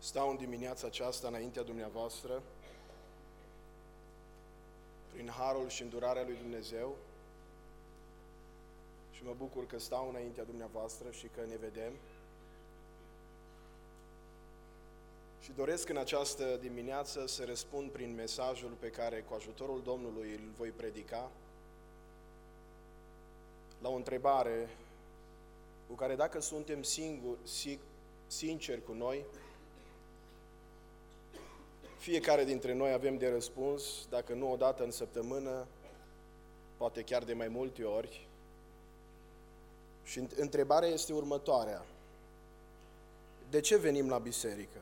Stau în dimineața aceasta înaintea dumneavoastră, prin harul și îndurarea lui Dumnezeu, și mă bucur că stau înaintea dumneavoastră și că ne vedem. Și doresc în această dimineață să răspund prin mesajul pe care, cu ajutorul Domnului, îl voi predica, la o întrebare cu care, dacă suntem sinceri cu noi, fiecare dintre noi avem de răspuns, dacă nu o dată în săptămână, poate chiar de mai multe ori. Și întrebarea este următoarea: de ce venim la biserică?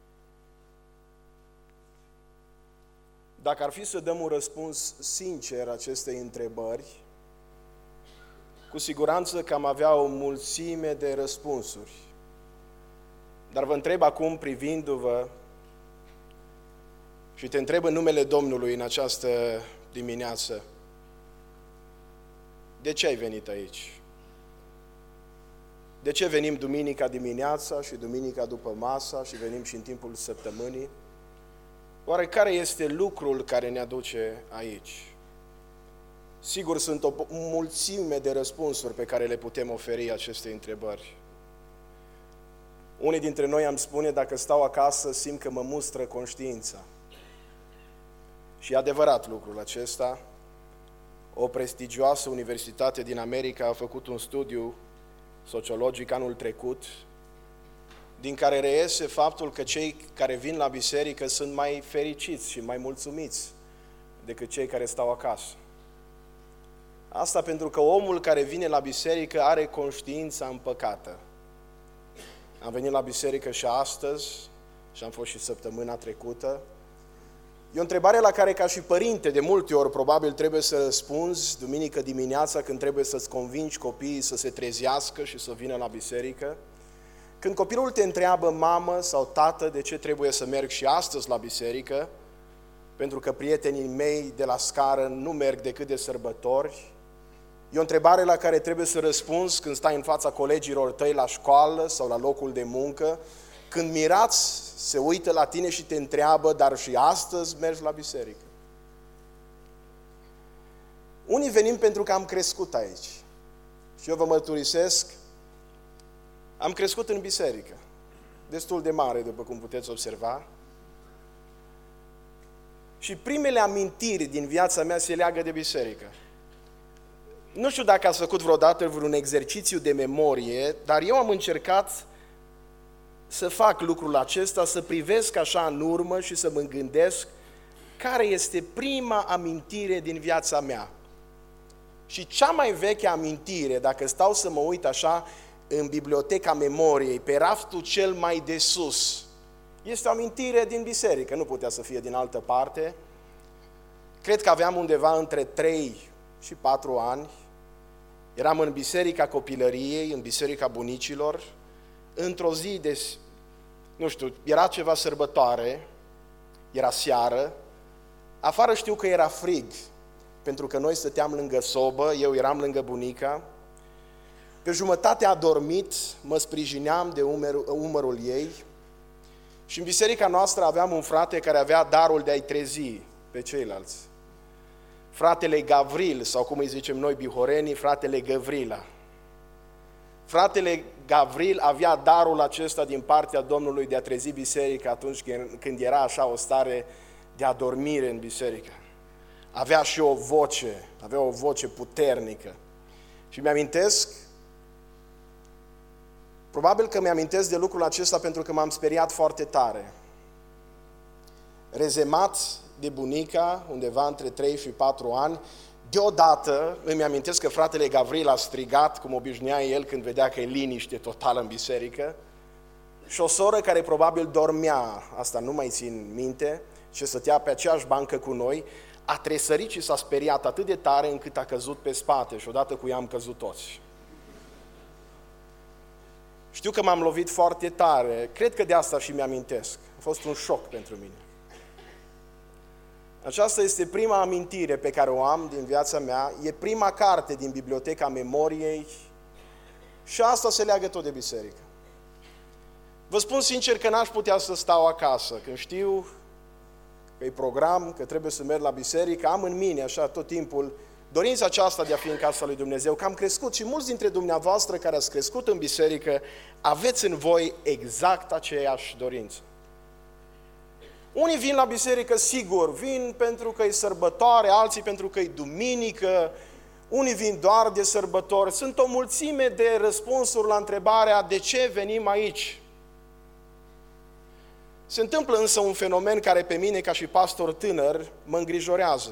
Dacă ar fi să dăm un răspuns sincer acestei întrebări, cu siguranță că am avea o mulțime de răspunsuri. Dar vă întreb acum, privindu-vă, și te întreb în numele Domnului în această dimineață: de ce ai venit aici? De ce venim duminica dimineața și duminica după masa și venim și în timpul săptămânii? Oare care este lucrul care ne aduce aici? Sigur, sunt o mulțime de răspunsuri pe care le putem oferi acestei întrebări. Unii dintre noi am spune: dacă stau acasă, simt că mă mustră conștiința. Și e adevărat lucrul acesta. O prestigioasă universitate din America a făcut un studiu sociologic anul trecut, din care reiese faptul că cei care vin la biserică sunt mai fericiți și mai mulțumiți decât cei care stau acasă. Asta pentru că omul care vine la biserică are conștiința împăcată. Am venit la biserică și astăzi, și am fost și săptămâna trecută. E o întrebare la care, ca și părinte, de multe ori probabil trebuie să răspunzi duminică dimineața, când trebuie să-ți convingi copiii să se trezească și să vină la biserică. Când copilul te întreabă: mamă sau tată, de ce trebuie să merg și astăzi la biserică? Pentru că prietenii mei de la scară nu merg decât de sărbători. E o întrebare la care trebuie să răspunzi când stai în fața colegilor tăi la școală sau la locul de muncă, când mirați se uită la tine și te întreabă: dar și astăzi mergi la biserică? Unii venim pentru că am crescut aici. Și eu vă mărturisesc, am crescut în biserică, destul de mare, după cum puteți observa. Și primele amintiri din viața mea se leagă de biserică. Nu știu dacă ați făcut vreodată vreun exercițiu de memorie, dar eu am încercat să fac lucrul acesta, să privesc așa în urmă și să mă gândesc care este prima amintire din viața mea. Și cea mai veche amintire, dacă stau să mă uit așa în biblioteca memoriei, pe raftul cel mai de sus, este o amintire din biserică, nu putea să fie din altă parte. Cred că aveam undeva între 3 și 4 ani. Eram în biserica copilăriei, în biserica bunicilor. Într-o zi de, era ceva sărbătoare, era seară. Afară știu că era frig, pentru că noi stăteam lângă sobă, eu eram lângă bunica. Pe jumătate adormit, mă sprijineam de umărul ei. Și în biserica noastră aveam un frate care avea darul de a-i trezi pe ceilalți. Fratele Gavril, sau cum îi zicem noi bihorenii, fratele Găvrila. Fratele Gavril avea darul acesta din partea Domnului de a trezi biserica atunci când era așa o stare de adormire în biserică. Avea și o voce puternică. Și mi-amintesc, probabil că mi-amintesc de lucrul acesta pentru că m-am speriat foarte tare. Rezemat de bunica, undeva între 3 și 4 ani, deodată îmi amintesc că fratele Gavril a strigat, cum obișnuia el când vedea că e liniște totală în biserică, și o soră care probabil dormea, asta nu mai țin minte, și stătea pe aceeași bancă cu noi, a tresărit și s-a speriat atât de tare încât a căzut pe spate și odată cu ea am căzut toți. Știu că m-am lovit foarte tare, cred că de asta și mi-amintesc. A fost un șoc pentru mine. Aceasta este prima amintire pe care o am din viața mea, e prima carte din biblioteca memoriei și asta se leagă tot de biserică. Vă spun sincer că n-aș putea să stau acasă, când știu că e program, că trebuie să merg la biserică, am în mine așa tot timpul dorința aceasta de a fi în casa lui Dumnezeu, că am crescut și mulți dintre dumneavoastră care ați crescut în biserică, aveți în voi exact aceeași dorință. Unii vin la biserică, sigur, vin pentru că e sărbătoare, alții pentru că e duminică, unii vin doar de sărbători. Sunt o mulțime de răspunsuri la întrebarea de ce venim aici. Se întâmplă însă un fenomen care pe mine, ca și pastor tânăr, mă îngrijorează.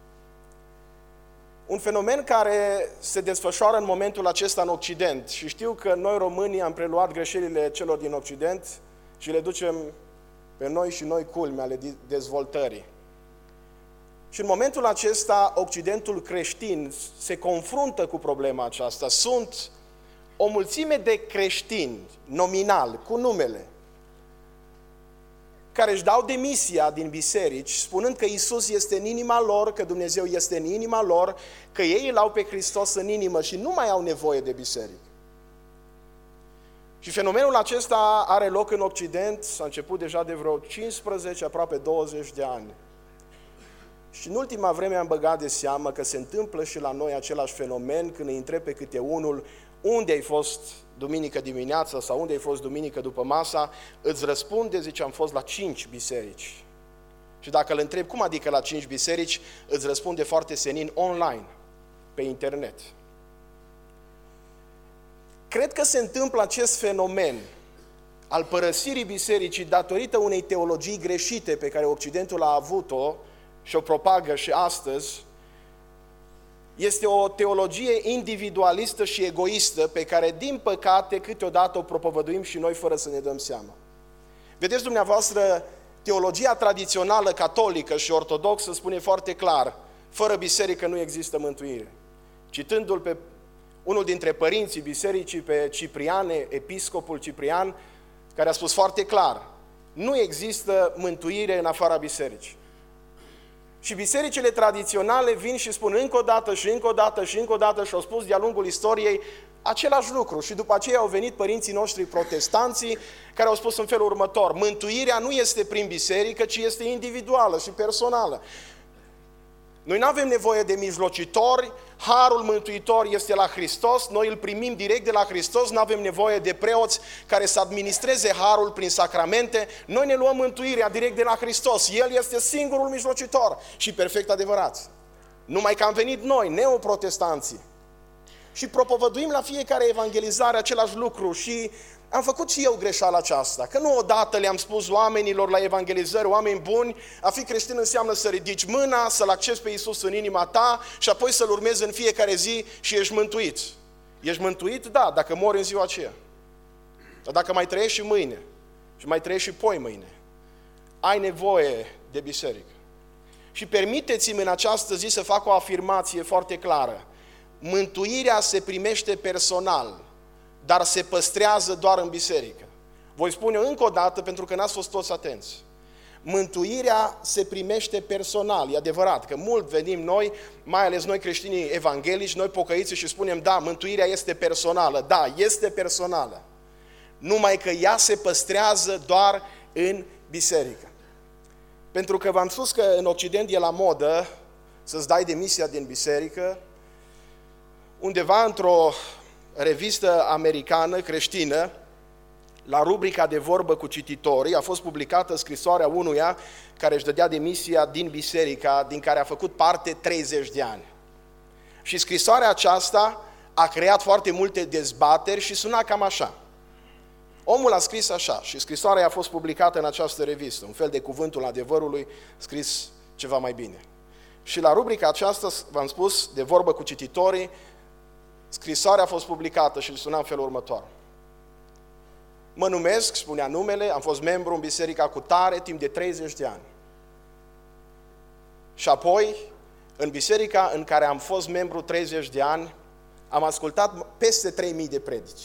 Un fenomen care se desfășoară în momentul acesta în Occident. Și știu că noi românii am preluat greșelile celor din Occident și le ducem pe noi și noi culme ale dezvoltării. Și în momentul acesta, Occidentul creștin se confruntă cu problema aceasta. Sunt o mulțime de creștini, nominal, cu numele, care își dau demisia din biserici, spunând că Iisus este în inima lor, că Dumnezeu este în inima lor, că ei îl au pe Hristos în inimă și nu mai au nevoie de biserică. Și fenomenul acesta are loc în Occident, s-a început deja de vreo 15, aproape 20 de ani. Și în ultima vreme am băgat de seamă că se întâmplă și la noi același fenomen, când îi întreb pe câte unul unde ai fost duminică dimineața sau unde ai fost duminică după masa, îți răspunde, zice, am fost la 5 biserici. Și dacă îl întreb, cum adică la 5 biserici, îți răspunde foarte senin, online, pe internet. Cred că se întâmplă acest fenomen al părăsirii bisericii datorită unei teologii greșite pe care Occidentul a avut-o și o propagă și astăzi. Este o teologie individualistă și egoistă pe care, din păcate, câteodată o propovăduim și noi fără să ne dăm seama. Vedeți dumneavoastră, teologia tradițională catolică și ortodoxă spune foarte clar, fără biserică nu există mântuire. Citându-l pe unul dintre părinții bisericii, pe Ciprian, episcopul Ciprian, care a spus foarte clar, nu există mântuire în afara bisericii. Și bisericile tradiționale vin și spun încă o dată și încă o dată și încă o dată și au spus de-a lungul istoriei același lucru. Și după aceea au venit părinții noștri protestanții care au spus în felul următor, mântuirea nu este prin biserică, ci este individuală și personală. Noi nu avem nevoie de mijlocitori, harul mântuitor este la Hristos, noi îl primim direct de la Hristos, nu avem nevoie de preoți care să administreze harul prin sacramente, noi ne luăm mântuirea direct de la Hristos, El este singurul mijlocitor și perfect adevărat. Numai că am venit noi, neoprotestanții, și propovăduim la fiecare evangelizare același lucru și am făcut și eu greșeala aceasta, că nu odată le-am spus oamenilor la evangelizări, oameni buni, a fi creștin înseamnă să ridici mâna, să-L accepți pe Iisus în inima ta și apoi să-L urmezi în fiecare zi și ești mântuit. Ești mântuit? Da, dacă mori în ziua aceea. Dar dacă mai trăiești și mâine și mai trăiești și poi mâine, ai nevoie de biserică. Și permiteți-mi în această zi să fac o afirmație foarte clară. Mântuirea se primește personal, dar se păstrează doar în biserică. Voi spune încă o dată, pentru că n-ați fost toți atenți. Mântuirea se primește personal, e adevărat, că mult venim noi, mai ales noi creștinii evanghelici, noi pocăiți și spunem, da, mântuirea este personală, da, este personală. Numai că ea se păstrează doar în biserică. Pentru că v-am spus că în Occident e la modă să-ți dai demisia din biserică, undeva într-o revistă americană creștină, la rubrica de vorbă cu cititorii, a fost publicată scrisoarea unuia care își dădea demisia din biserica din care a făcut parte 30 de ani. Și scrisoarea aceasta a creat foarte multe dezbateri și suna cam așa. Omul a scris așa și scrisoarea a fost publicată în această revistă, un fel de cuvântul adevărului scris ceva mai bine. Și la rubrica aceasta, v-am spus, de vorbă cu cititorii, scrisoarea a fost publicată și îl suna în felul următor. Mă numesc, spunea numele, am fost membru în biserica cutare timp de 30 de ani. Și apoi, în biserica în care am fost membru 30 de ani, am ascultat peste 3000 de predici.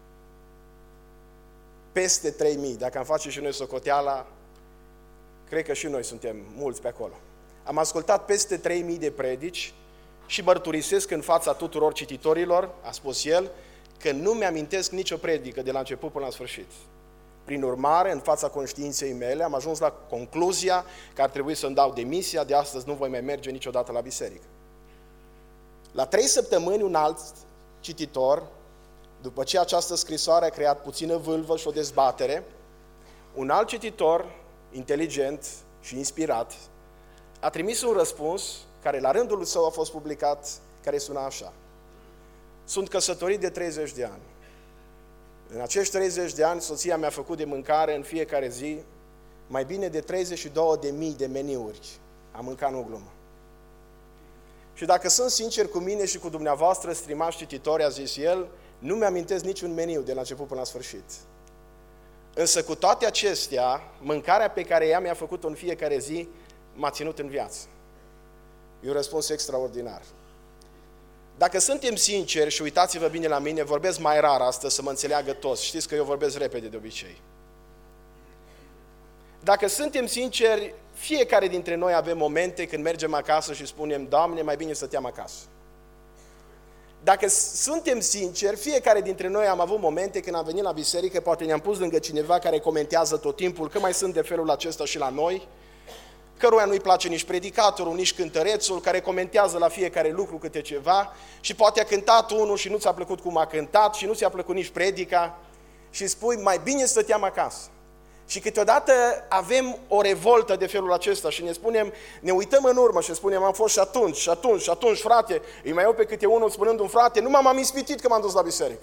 Peste 3000, dacă am face și noi socoteala, cred că și noi suntem mulți pe acolo. Am ascultat peste 3000 de predici și mărturisesc în fața tuturor cititorilor, a spus el, că nu mi-amintesc nicio predică de la început până la sfârșit. Prin urmare, în fața conștiinței mele, am ajuns la concluzia că ar trebui să-mi dau demisia, de astăzi nu voi mai merge niciodată la biserică. La 3 săptămâni, un alt cititor, după ce această scrisoare a creat puțină vâlvă și o dezbatere, un alt cititor, inteligent și inspirat, a trimis un răspuns care la rândul său a fost publicat, care suna așa: sunt căsătorit de 30 de ani. În acești 30 de ani, soția mi-a făcut de mâncare în fiecare zi mai bine de 32.000 de meniuri. Am mâncat, nu o glumă. Și dacă sunt sincer cu mine și cu dumneavoastră, stimați cititori, a zis el, nu mi-amintesc niciun meniu de la început până la sfârșit. Însă cu toate acestea, mâncarea pe care ea mi-a făcut-o în fiecare zi m-a ținut în viață. E un răspuns extraordinar. Dacă suntem sinceri, și uitați-vă bine la mine, vorbesc mai rar astăzi să mă înțeleagă toți. Știți că eu vorbesc repede de obicei. Dacă suntem sinceri, fiecare dintre noi avem momente când mergem acasă și spunem, Doamne, mai bine stăteam acasă. Dacă suntem sinceri, fiecare dintre noi am avut momente când am venit la biserică, poate ne-am pus lângă cineva care comentează tot timpul că mai sunt de felul acesta și la noi, căruia nu-i place nici predicatorul, nici cântărețul, care comentează la fiecare lucru câte ceva și poate a cântat unul și nu ți-a plăcut cum a cântat și nu ți-a plăcut nici predica și spui, mai bine stăteam acasă. Și câteodată avem o revoltă de felul acesta și ne uităm în urmă și spunem, am fost și atunci, frate, îi mai iau pe câte unul spunând un frate, nu m-am ispitit că m-am dus la biserică.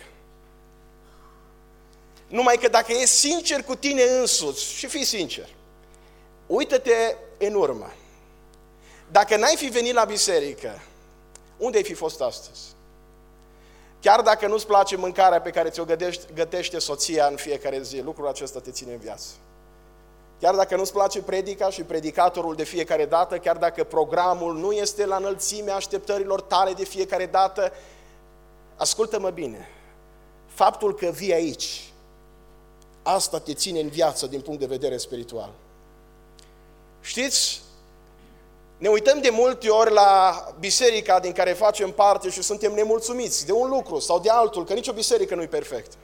Numai că dacă ești sincer cu tine însuți și fii sincer, uită-te în urmă. Dacă n-ai fi venit la biserică, unde ai fi fost astăzi? Chiar dacă nu-ți place mâncarea pe care ți-o gătește soția în fiecare zi, lucrul acesta te ține în viață. Chiar dacă nu-ți place predica și predicatorul de fiecare dată, chiar dacă programul nu este la înălțimea așteptărilor tale de fiecare dată, ascultă-mă bine, faptul că vii aici, asta te ține în viață din punct de vedere spiritual. Știți, ne uităm de multe ori la biserica din care facem parte și suntem nemulțumiți de un lucru sau de altul, că nicio biserică nu e perfectă.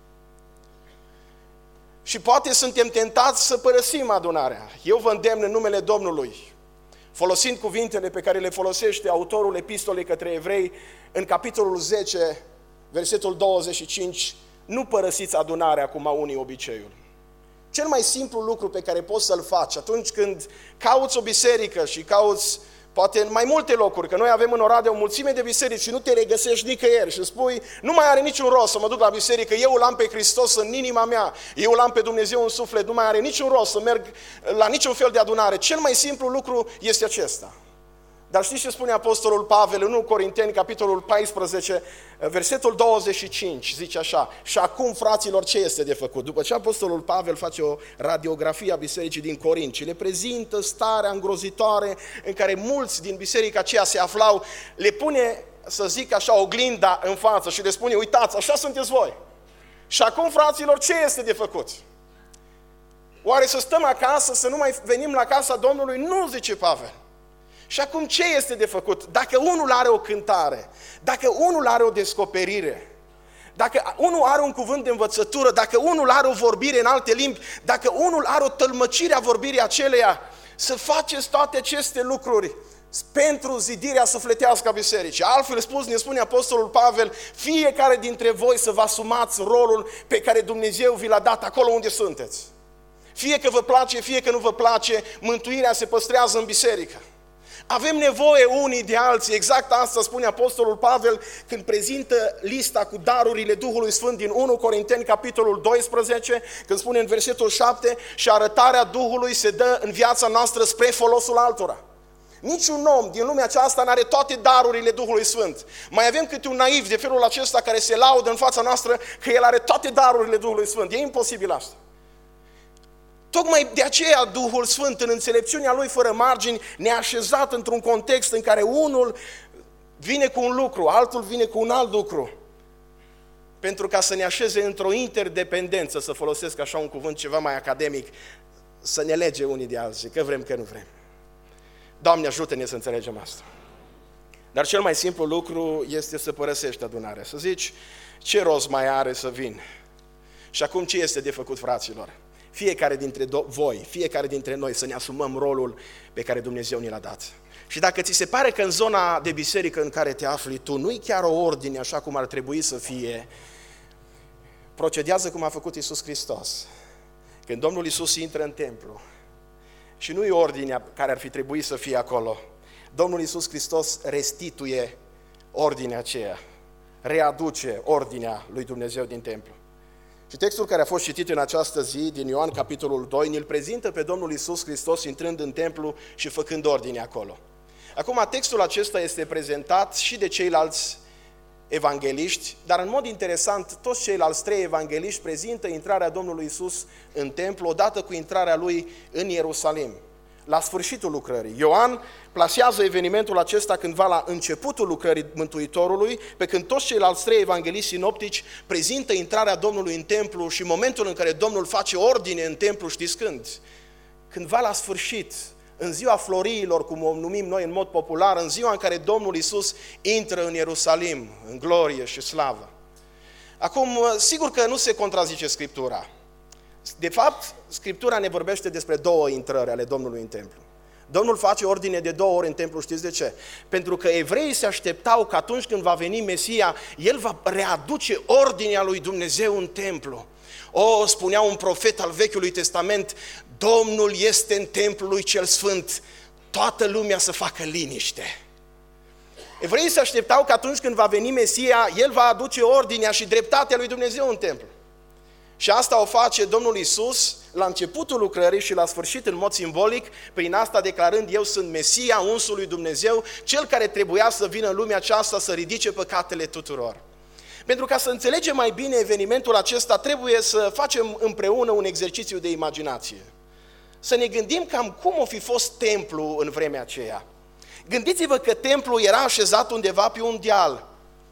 Și poate suntem tentați să părăsim adunarea. Eu vă îndemn în numele Domnului, folosind cuvintele pe care le folosește autorul epistolei către evrei, în capitolul 10, versetul 25, nu părăsiți adunarea cum au unii obiceiul. Cel mai simplu lucru pe care poți să-l faci atunci când cauți o biserică și cauți poate în mai multe locuri, că noi avem în Oradea o mulțime de biserici și nu te regăsești nicăieri și spui, nu mai are niciun rost să mă duc la biserică, eu îl am pe Hristos în inima mea, eu îl am pe Dumnezeu în suflet, nu mai are niciun rost să merg la niciun fel de adunare. Cel mai simplu lucru este acesta. Dar știți ce spune Apostolul Pavel în 1 Corinteni, capitolul 14, versetul 25, zice așa, și acum, fraților, ce este de făcut? După ce Apostolul Pavel face o radiografie a bisericii din Corint și le prezintă starea îngrozitoare în care mulți din biserica aceea se aflau, le pune, să zic așa, oglinda în față și le spune, uitați, așa sunteți voi. Și acum, fraților, ce este de făcut? Oare să stăm acasă, să nu mai venim la casa Domnului? Nu, zice Pavel. Și acum ce este de făcut? Dacă unul are o cântare, dacă unul are o descoperire, dacă unul are un cuvânt de învățătură, dacă unul are o vorbire în alte limbi, dacă unul are o tălmăcire a vorbirii aceleia, să faceți toate aceste lucruri pentru zidirea sufletească a bisericii. Altfel spus, ne spune Apostolul Pavel, fiecare dintre voi să vă asumați rolul pe care Dumnezeu vi l-a dat acolo unde sunteți. Fie că vă place, fie că nu vă place, mântuirea se păstrează în biserică. Avem nevoie unii de alții, exact asta spune Apostolul Pavel când prezintă lista cu darurile Duhului Sfânt din 1 Corinteni, capitolul 12, când spune în versetul 7, și arătarea Duhului se dă în viața noastră spre folosul altora. Niciun om din lumea aceasta n-are toate darurile Duhului Sfânt. Mai avem câte un naiv de felul acesta care se laudă în fața noastră că el are toate darurile Duhului Sfânt. E imposibil asta. Tocmai de aceea Duhul Sfânt, în înțelepciunea Lui fără margini, ne-a așezat într-un context în care unul vine cu un lucru, altul vine cu un alt lucru, pentru ca să ne așeze într-o interdependență, să folosesc așa un cuvânt ceva mai academic, să ne lege unii de alții, că vrem, că nu vrem. Doamne, ajută-ne să înțelegem asta. Dar cel mai simplu lucru este să părăsești adunarea, să zici, ce rost mai are să vin? Și acum ce este de făcut, fraților? Fiecare dintre voi, fiecare dintre noi să ne asumăm rolul pe care Dumnezeu ni l-a dat. Și dacă ți se pare că în zona de biserică în care te afli tu nu-i chiar o ordine așa cum ar trebui să fie, procedează cum a făcut Iisus Hristos. Când Domnul Iisus intră în templu și nu e ordinea care ar fi trebuit să fie acolo, Domnul Iisus Hristos restituie ordinea aceea, readuce ordinea lui Dumnezeu din templu. Și textul care a fost citit în această zi, din Ioan, capitolul 2, ne-l prezintă pe Domnul Iisus Hristos intrând în templu și făcând ordine acolo. Acum, textul acesta este prezentat și de ceilalți evangeliști, dar în mod interesant, toți ceilalți 3 evangeliști prezintă intrarea Domnului Iisus în templu odată cu intrarea Lui în Ierusalim, la sfârșitul lucrării. Ioan plasează evenimentul acesta cândva la începutul lucrării Mântuitorului, pe când toți ceilalți 3 evangeliști sinoptici prezintă intrarea Domnului în templu și momentul în care Domnul face ordine în templu, știți când? Cândva la sfârșit, în ziua floriilor, cum o numim noi în mod popular, în ziua în care Domnul Iisus intră în Ierusalim, în glorie și slavă. Acum, sigur că nu se contrazice Scriptura. De fapt, Scriptura ne vorbește despre 2 intrări ale Domnului în templu. Domnul face ordine de 2 ori în templu, știți de ce? Pentru că evreii se așteptau că atunci când va veni Mesia, El va readuce ordinea lui Dumnezeu în templu. Spunea un profet al Vechiului Testament, Domnul este în templul lui cel sfânt, toată lumea să facă liniște. Evreii se așteptau că atunci când va veni Mesia, El va aduce ordinea și dreptatea lui Dumnezeu în templu. Și asta o face Domnul Iisus la începutul lucrării și la sfârșit în mod simbolic, prin asta declarând, eu sunt Mesia, unsul lui Dumnezeu, cel care trebuia să vină în lumea aceasta să ridice păcatele tuturor. Pentru ca să înțelegem mai bine evenimentul acesta, trebuie să facem împreună un exercițiu de imaginație. Să ne gândim cam cum o fi fost templu în vremea aceea. Gândiți-vă că templul era așezat undeva pe un deal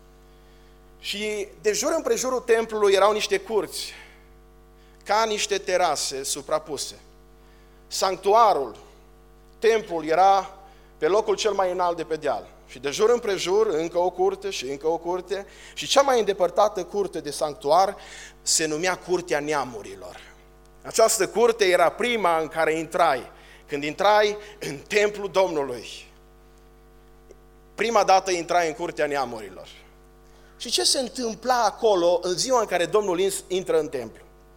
și de jur împrejurul templului erau niște curți, ca niște terase suprapuse. Sanctuarul, templul era pe locul cel mai înalt de pe deal. Și de jur împrejur, încă o curte și încă o curte. Și cea mai îndepărtată curte de sanctuar se numea Curtea Neamurilor. Această curte era prima în care intrai. Când intrai în templul Domnului, prima dată intrai în Curtea Neamurilor. Și ce se întâmpla acolo în ziua în care Domnul intră în templu?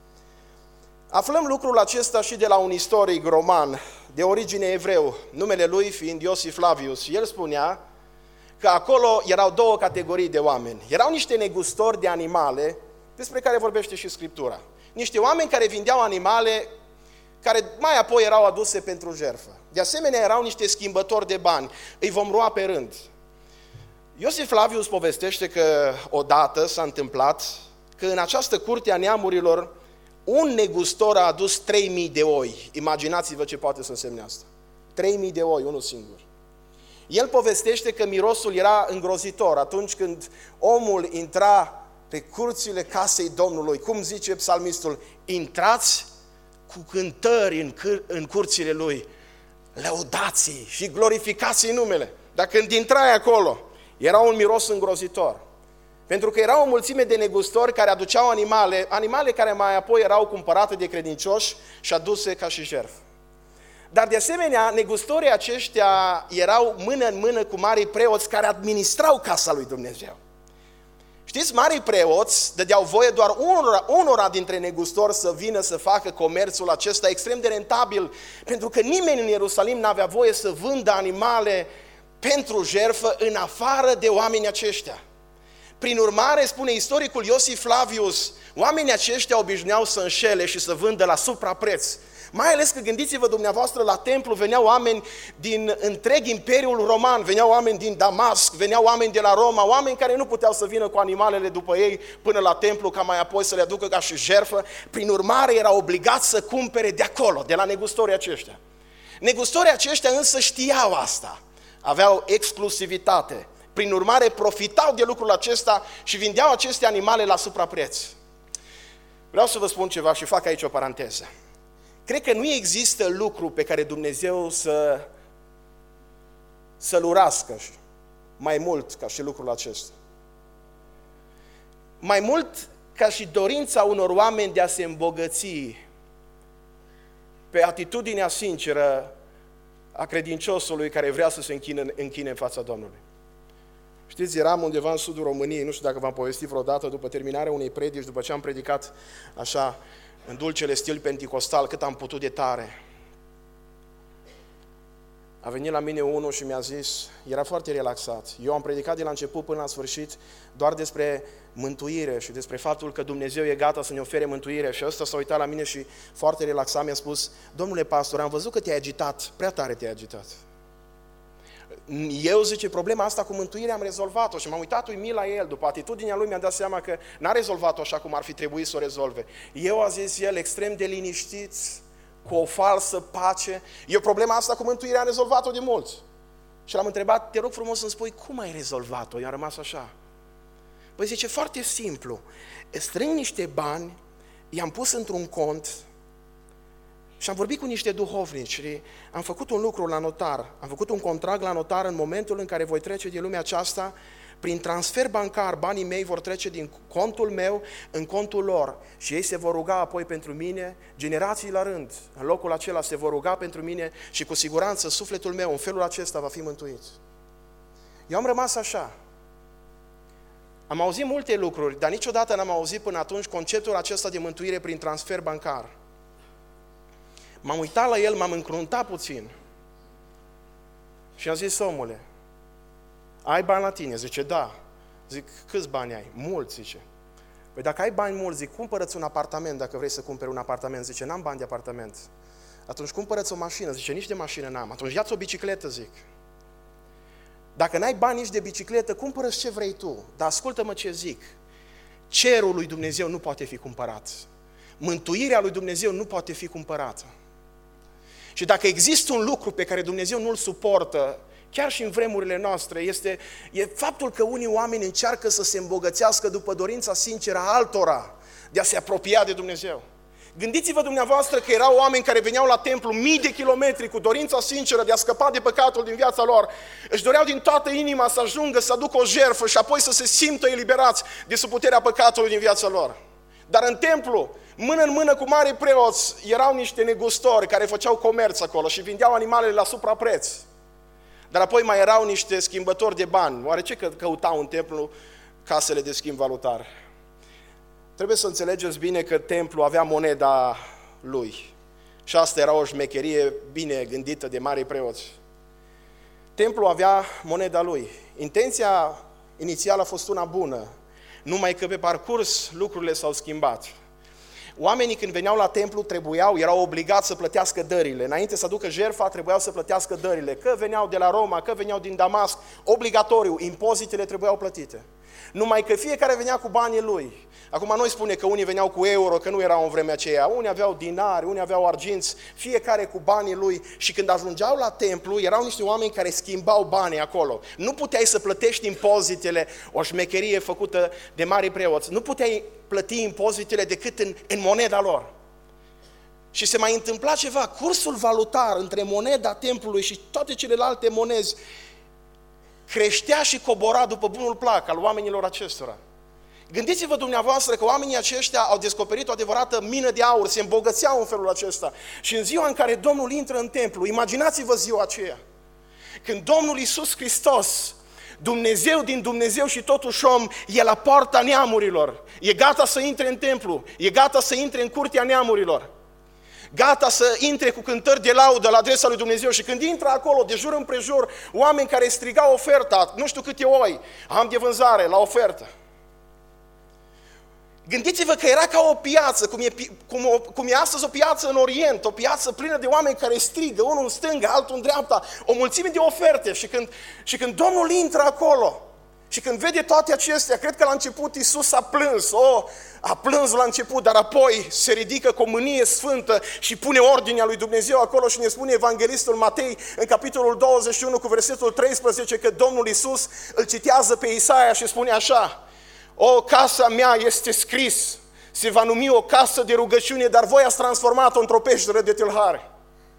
Aflăm lucrul acesta și de la un istoric roman de origine evreu, numele lui fiind Iosif Flavius. El spunea că acolo erau 2 categorii de oameni. Erau niște negustori de animale, despre care vorbește și Scriptura. Niște oameni care vindeau animale care mai apoi erau aduse pentru jertfă. De asemenea, erau niște schimbători de bani. Îi vom lua pe rând. Iosif Flavius povestește că odată s-a întâmplat că în această curte a neamurilor un negustor a adus 3.000 de oi. Imaginați-vă ce poate să însemne asta. 3.000 de oi, unul singur. El povestește că mirosul era îngrozitor atunci când omul intra pe curțile casei Domnului. Cum zice psalmistul, intrați cu cântări în curțile lui, lăudați-i și glorificați-i numele. Dar când intrai acolo, era un miros îngrozitor. Pentru că era o mulțime de negustori care aduceau animale care mai apoi erau cumpărate de credincioși și aduse ca și jertfă. Dar de asemenea, negustorii aceștia erau mână în mână cu marii preoți care administrau casa lui Dumnezeu. Știți, marii preoți dădeau voie doar unora dintre negustori să vină să facă comerțul acesta extrem de rentabil, pentru că nimeni în Ierusalim n-avea voie să vândă animale pentru jertfă în afară de oamenii aceștia. Prin urmare, spune istoricul Iosif Flavius, oamenii aceștia obișnuiau să înșele și să vândă la suprapreț. Mai ales că gândiți-vă dumneavoastră, la templu veneau oameni din întreg Imperiul Roman, veneau oameni din Damasc, veneau oameni de la Roma, oameni care nu puteau să vină cu animalele după ei până la templu ca mai apoi să le aducă ca și jertfă. Prin urmare, erau obligați să cumpere de acolo, de la negustorii aceștia. Negustorii aceștia însă știau asta, aveau exclusivitate. Prin urmare, profitau de lucrul acesta și vindeau aceste animale la suprapreț. Vreau să vă spun ceva și fac aici o paranteză. Cred că nu există lucru pe care Dumnezeu să-l urască mai mult ca și lucrul acesta. Mai mult ca și dorința unor oameni de a se îmbogăți pe atitudinea sinceră a credinciosului care vrea să se închine în fața Domnului. Știți, eram undeva în sudul României, nu știu dacă v-am povestit vreodată, după terminarea unei predici, după ce am predicat așa, în dulcele stil penticostal, cât am putut de tare. A venit la mine unul și mi-a zis, era foarte relaxat. Eu am predicat de la început până la sfârșit doar despre mântuire și despre faptul că Dumnezeu e gata să ne ofere mântuire. Și ăsta s-a uitat la mine și foarte relaxat mi-a spus, domnule pastor, am văzut că te-ai agitat, prea tare te-ai agitat. Eu, zice, problema asta cu mântuirea am rezolvat-o și m-am uitat uimit la el. După atitudinea lui mi-am dat seama că n-a rezolvat-o așa cum ar fi trebuit să o rezolve. Eu, a zis el, extrem de liniștit, cu o falsă pace. Eu problema asta cu mântuirea am rezolvat-o de mult. Și l-am întrebat, te rog frumos să-mi spui, cum ai rezolvat-o? I-am rămas așa. Păi zice, foarte simplu, strâng niște bani, i-am pus într-un cont și am vorbit cu niște duhovnici și am făcut un lucru la notar, am făcut un contract la notar în momentul în care voi trece din lumea aceasta, prin transfer bancar, banii mei vor trece din contul meu în contul lor și ei se vor ruga apoi pentru mine, generații la rând, în locul acela se vor ruga pentru mine și cu siguranță sufletul meu în felul acesta va fi mântuit. Eu am rămas așa. Am auzit multe lucruri, dar niciodată n-am auzit până atunci conceptul acesta de mântuire prin transfer bancar. M-am uitat la el, m-am încruntat puțin și am zis, omule, ai bani la tine? Zice, da. Zic, câți bani ai? Mulți, zice. Păi dacă ai bani mulți, zic, cumpără-ți un apartament dacă vrei să cumperi un apartament. Zice, n-am bani de apartament. Atunci cumpără-ți o mașină. Zice, nici de mașină n-am. Atunci ia-ți o bicicletă, zic. Dacă n-ai bani nici de bicicletă, cumpără-ți ce vrei tu. Dar ascultă-mă ce zic. Cerul lui Dumnezeu nu poate fi cumpărat. Mântuirea lui Dumnezeu nu poate fi cumpărată. Și dacă există un lucru pe care Dumnezeu nu-l suportă, chiar și în vremurile noastre, e faptul că unii oameni încearcă să se îmbogățească după dorința sinceră a altora de a se apropia de Dumnezeu. Gândiți-vă dumneavoastră că erau oameni care veneau la templu mii de kilometri cu dorința sinceră de a scăpa de păcatul din viața lor. Își doreau din toată inima să ajungă să aducă o jertfă și apoi să se simtă eliberați de sub puterea păcatului din viața lor. Dar în templu, mână în mână cu mari preoți, erau niște negustori care făceau comerț acolo și vindeau animalele la suprapreț. Dar apoi mai erau niște schimbători de bani. Oare ce căutau în templu casele de schimb valutar? Trebuie să înțelegeți bine că templul avea moneda lui. Și asta era o șmecherie bine gândită de mari preoți. Templul avea moneda lui. Intenția inițială a fost una bună, numai că pe parcurs lucrurile s-au schimbat. Oamenii când veneau la templu erau obligați să plătească dările. Înainte să aducă jertfa, trebuiau să plătească dările. Că veneau de la Roma, că veneau din Damasc, obligatoriu, impozitele trebuiau plătite. Numai că fiecare venea cu banii lui. Acum noi spune că unii veneau cu euro, că nu erau în vremea aceea. Unii aveau dinari, unii aveau arginți, fiecare cu banii lui. Și când ajungeau la templu, erau niște oameni care schimbau banii acolo. Nu puteai să plătești impozitele, o șmecherie făcută de mari preoți. Nu puteai plăti impozitele decât în moneda lor. Și se mai întâmpla ceva, cursul valutar între moneda templului și toate celelalte monezi creștea și cobora după bunul plac al oamenilor acestora. Gândiți-vă dumneavoastră că oamenii aceștia au descoperit o adevărată mină de aur, se îmbogățeau în felul acesta. Și în ziua în care Domnul intră în templu, imaginați-vă ziua aceea, când Domnul Iisus Hristos, Dumnezeu din Dumnezeu și totuși om, e la poarta neamurilor, e gata să intre în templu, e gata să intre în curtea neamurilor, gata să intre cu cântări de laudă la adresa lui Dumnezeu și când intră acolo, de jur împrejur, oameni care strigau oferta, nu știu câte oi, am de vânzare la ofertă. Gândiți-vă că era ca o piață, cum e astăzi o piață în Orient, o piață plină de oameni care strigă, unul în stânga, altul în dreapta, o mulțime de oferte și când Domnul intră acolo și când vede toate acestea, cred că la început Iisus a plâns, a plâns la început, dar apoi se ridică cu o mânie sfântă și pune ordinea lui Dumnezeu acolo și ne spune evanghelistul Matei în capitolul 21 cu versetul 13 că Domnul Iisus îl citează pe Isaia și spune așa: o, casa mea este scris, se va numi o casă de rugăciune, dar voi ați transformat-o într-o peșteră de tâlhari.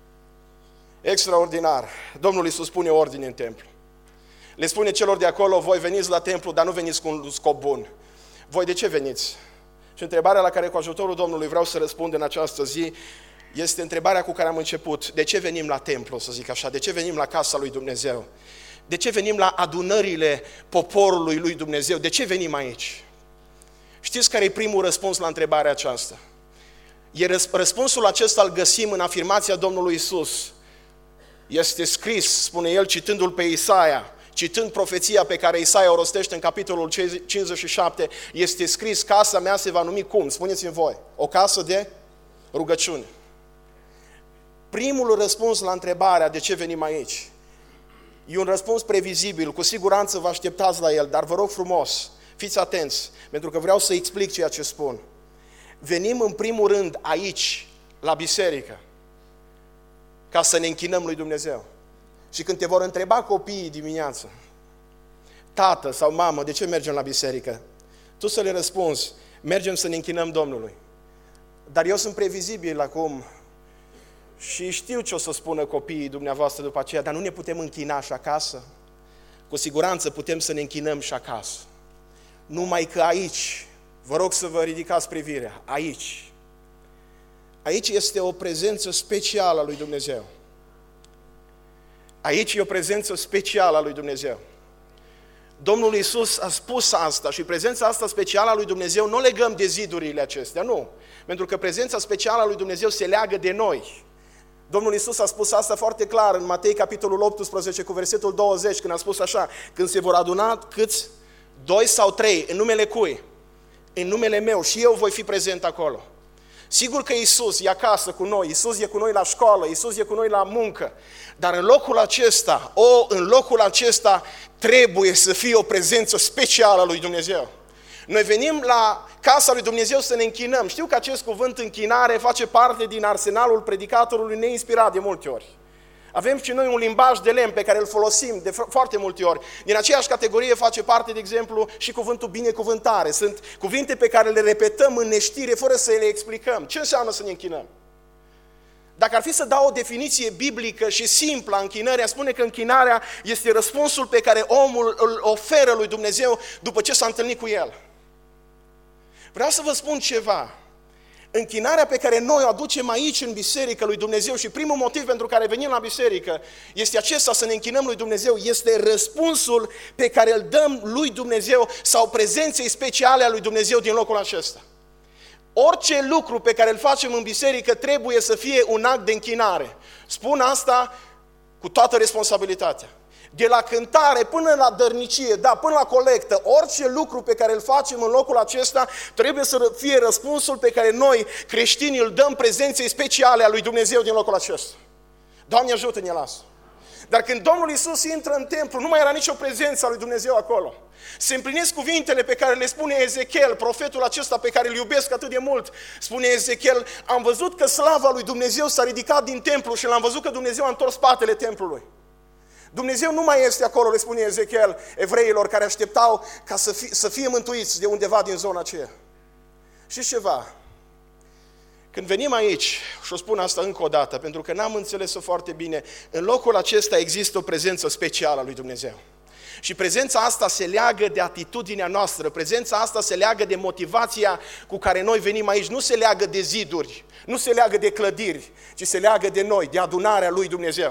Extraordinar. Domnul Iisus pune ordine în templu. Le spune celor de acolo, voi veniți la templu, dar nu veniți cu un scop bun. Voi de ce veniți? Și întrebarea la care cu ajutorul Domnului vreau să răspund în această zi este întrebarea cu care am început. De ce venim la templu, să zic așa? De ce venim la casa lui Dumnezeu? De ce venim la adunările poporului lui Dumnezeu? De ce venim aici? Știți care e primul răspuns la întrebarea aceasta? Răspunsul acesta îl găsim în afirmația Domnului Iisus. Este scris, spune el, citându-l pe Isaia, citând profeția pe care Isaia o rostește în capitolul 57, este scris, casa mea se va numi cum? Spuneți-mi voi, o casă de rugăciune. Primul răspuns la întrebarea de ce venim aici e un răspuns previzibil, cu siguranță vă așteptați la el, dar vă rog frumos, fiți atenți, pentru că vreau să explic ceea ce spun. Venim în primul rând aici, la biserică, ca să ne închinăm lui Dumnezeu. Și când te vor întreba copiii dimineață, tată sau mamă, de ce mergem la biserică? Tu să le răspunzi, mergem să ne închinăm Domnului. Dar eu sunt previzibil acum și știu ce o să spună copiii dumneavoastră după aceea, dar nu ne putem închina și acasă? Cu siguranță putem să ne închinăm și acasă. Numai că aici, vă rog să vă ridicați privirea, aici este o prezență specială a lui Dumnezeu. Aici e o prezență specială a lui Dumnezeu. Domnul Iisus a spus asta și prezența asta specială a lui Dumnezeu nu o legăm de zidurile acestea, nu. Pentru că prezența specială a lui Dumnezeu se leagă de noi. Domnul Iisus a spus asta foarte clar în Matei, capitolul 18, cu versetul 20, când a spus așa, când se vor aduna câți? 2 sau 3, în numele cui? În numele meu și eu voi fi prezent acolo. Sigur că Iisus e acasă cu noi, Iisus e cu noi la școală, Iisus e cu noi la muncă, dar în locul acesta trebuie să fie o prezență specială a lui Dumnezeu. Noi venim la casa lui Dumnezeu să ne închinăm. Știu că acest cuvânt închinare face parte din arsenalul predicatorului neinspirat de multe ori. Avem și noi un limbaj de lemn pe care îl folosim de foarte multe ori. Din aceeași categorie face parte, de exemplu, și cuvântul binecuvântare. Sunt cuvinte pe care le repetăm în neștire fără să le explicăm. Ce înseamnă să ne închinăm? Dacă ar fi să dau o definiție biblică și simplă a închinării, spune că închinarea este răspunsul pe care omul îl oferă lui Dumnezeu după ce s-a întâlnit cu el. Vreau să vă spun ceva. Închinarea pe care noi o aducem aici în biserică lui Dumnezeu și primul motiv pentru care venim la biserică este acesta, să ne închinăm lui Dumnezeu, este răspunsul pe care îl dăm lui Dumnezeu sau prezenței speciale a lui Dumnezeu din locul acesta. Orice lucru pe care îl facem în biserică trebuie să fie un act de închinare. Spun asta cu toată responsabilitatea. De la cântare până la dărnicie, până la colectă, orice lucru pe care îl facem în locul acesta trebuie să fie răspunsul pe care noi, creștinii, îl dăm prezenței speciale a lui Dumnezeu din locul acesta. Doamne ajută-ne la asta. Dar când Domnul Iisus intră în templu, nu mai era nicio prezență a lui Dumnezeu acolo. Se împlinesc cuvintele pe care le spune Ezechiel, profetul acesta pe care îl iubesc atât de mult. Spune Ezechiel, am văzut că slava lui Dumnezeu s-a ridicat din templu și l-am văzut că Dumnezeu a întors spatele templului. Dumnezeu nu mai este acolo, le spune Ezechiel evreilor care așteptau ca să fie mântuiți de undeva din zona aceea. Și ceva, când venim aici, și o spun asta încă o dată, pentru că n-am înțeles-o foarte bine, în locul acesta există o prezență specială a lui Dumnezeu. Și prezența asta se leagă de atitudinea noastră, prezența asta se leagă de motivația cu care noi venim aici, nu se leagă de ziduri, nu se leagă de clădiri, ci se leagă de noi, de adunarea lui Dumnezeu.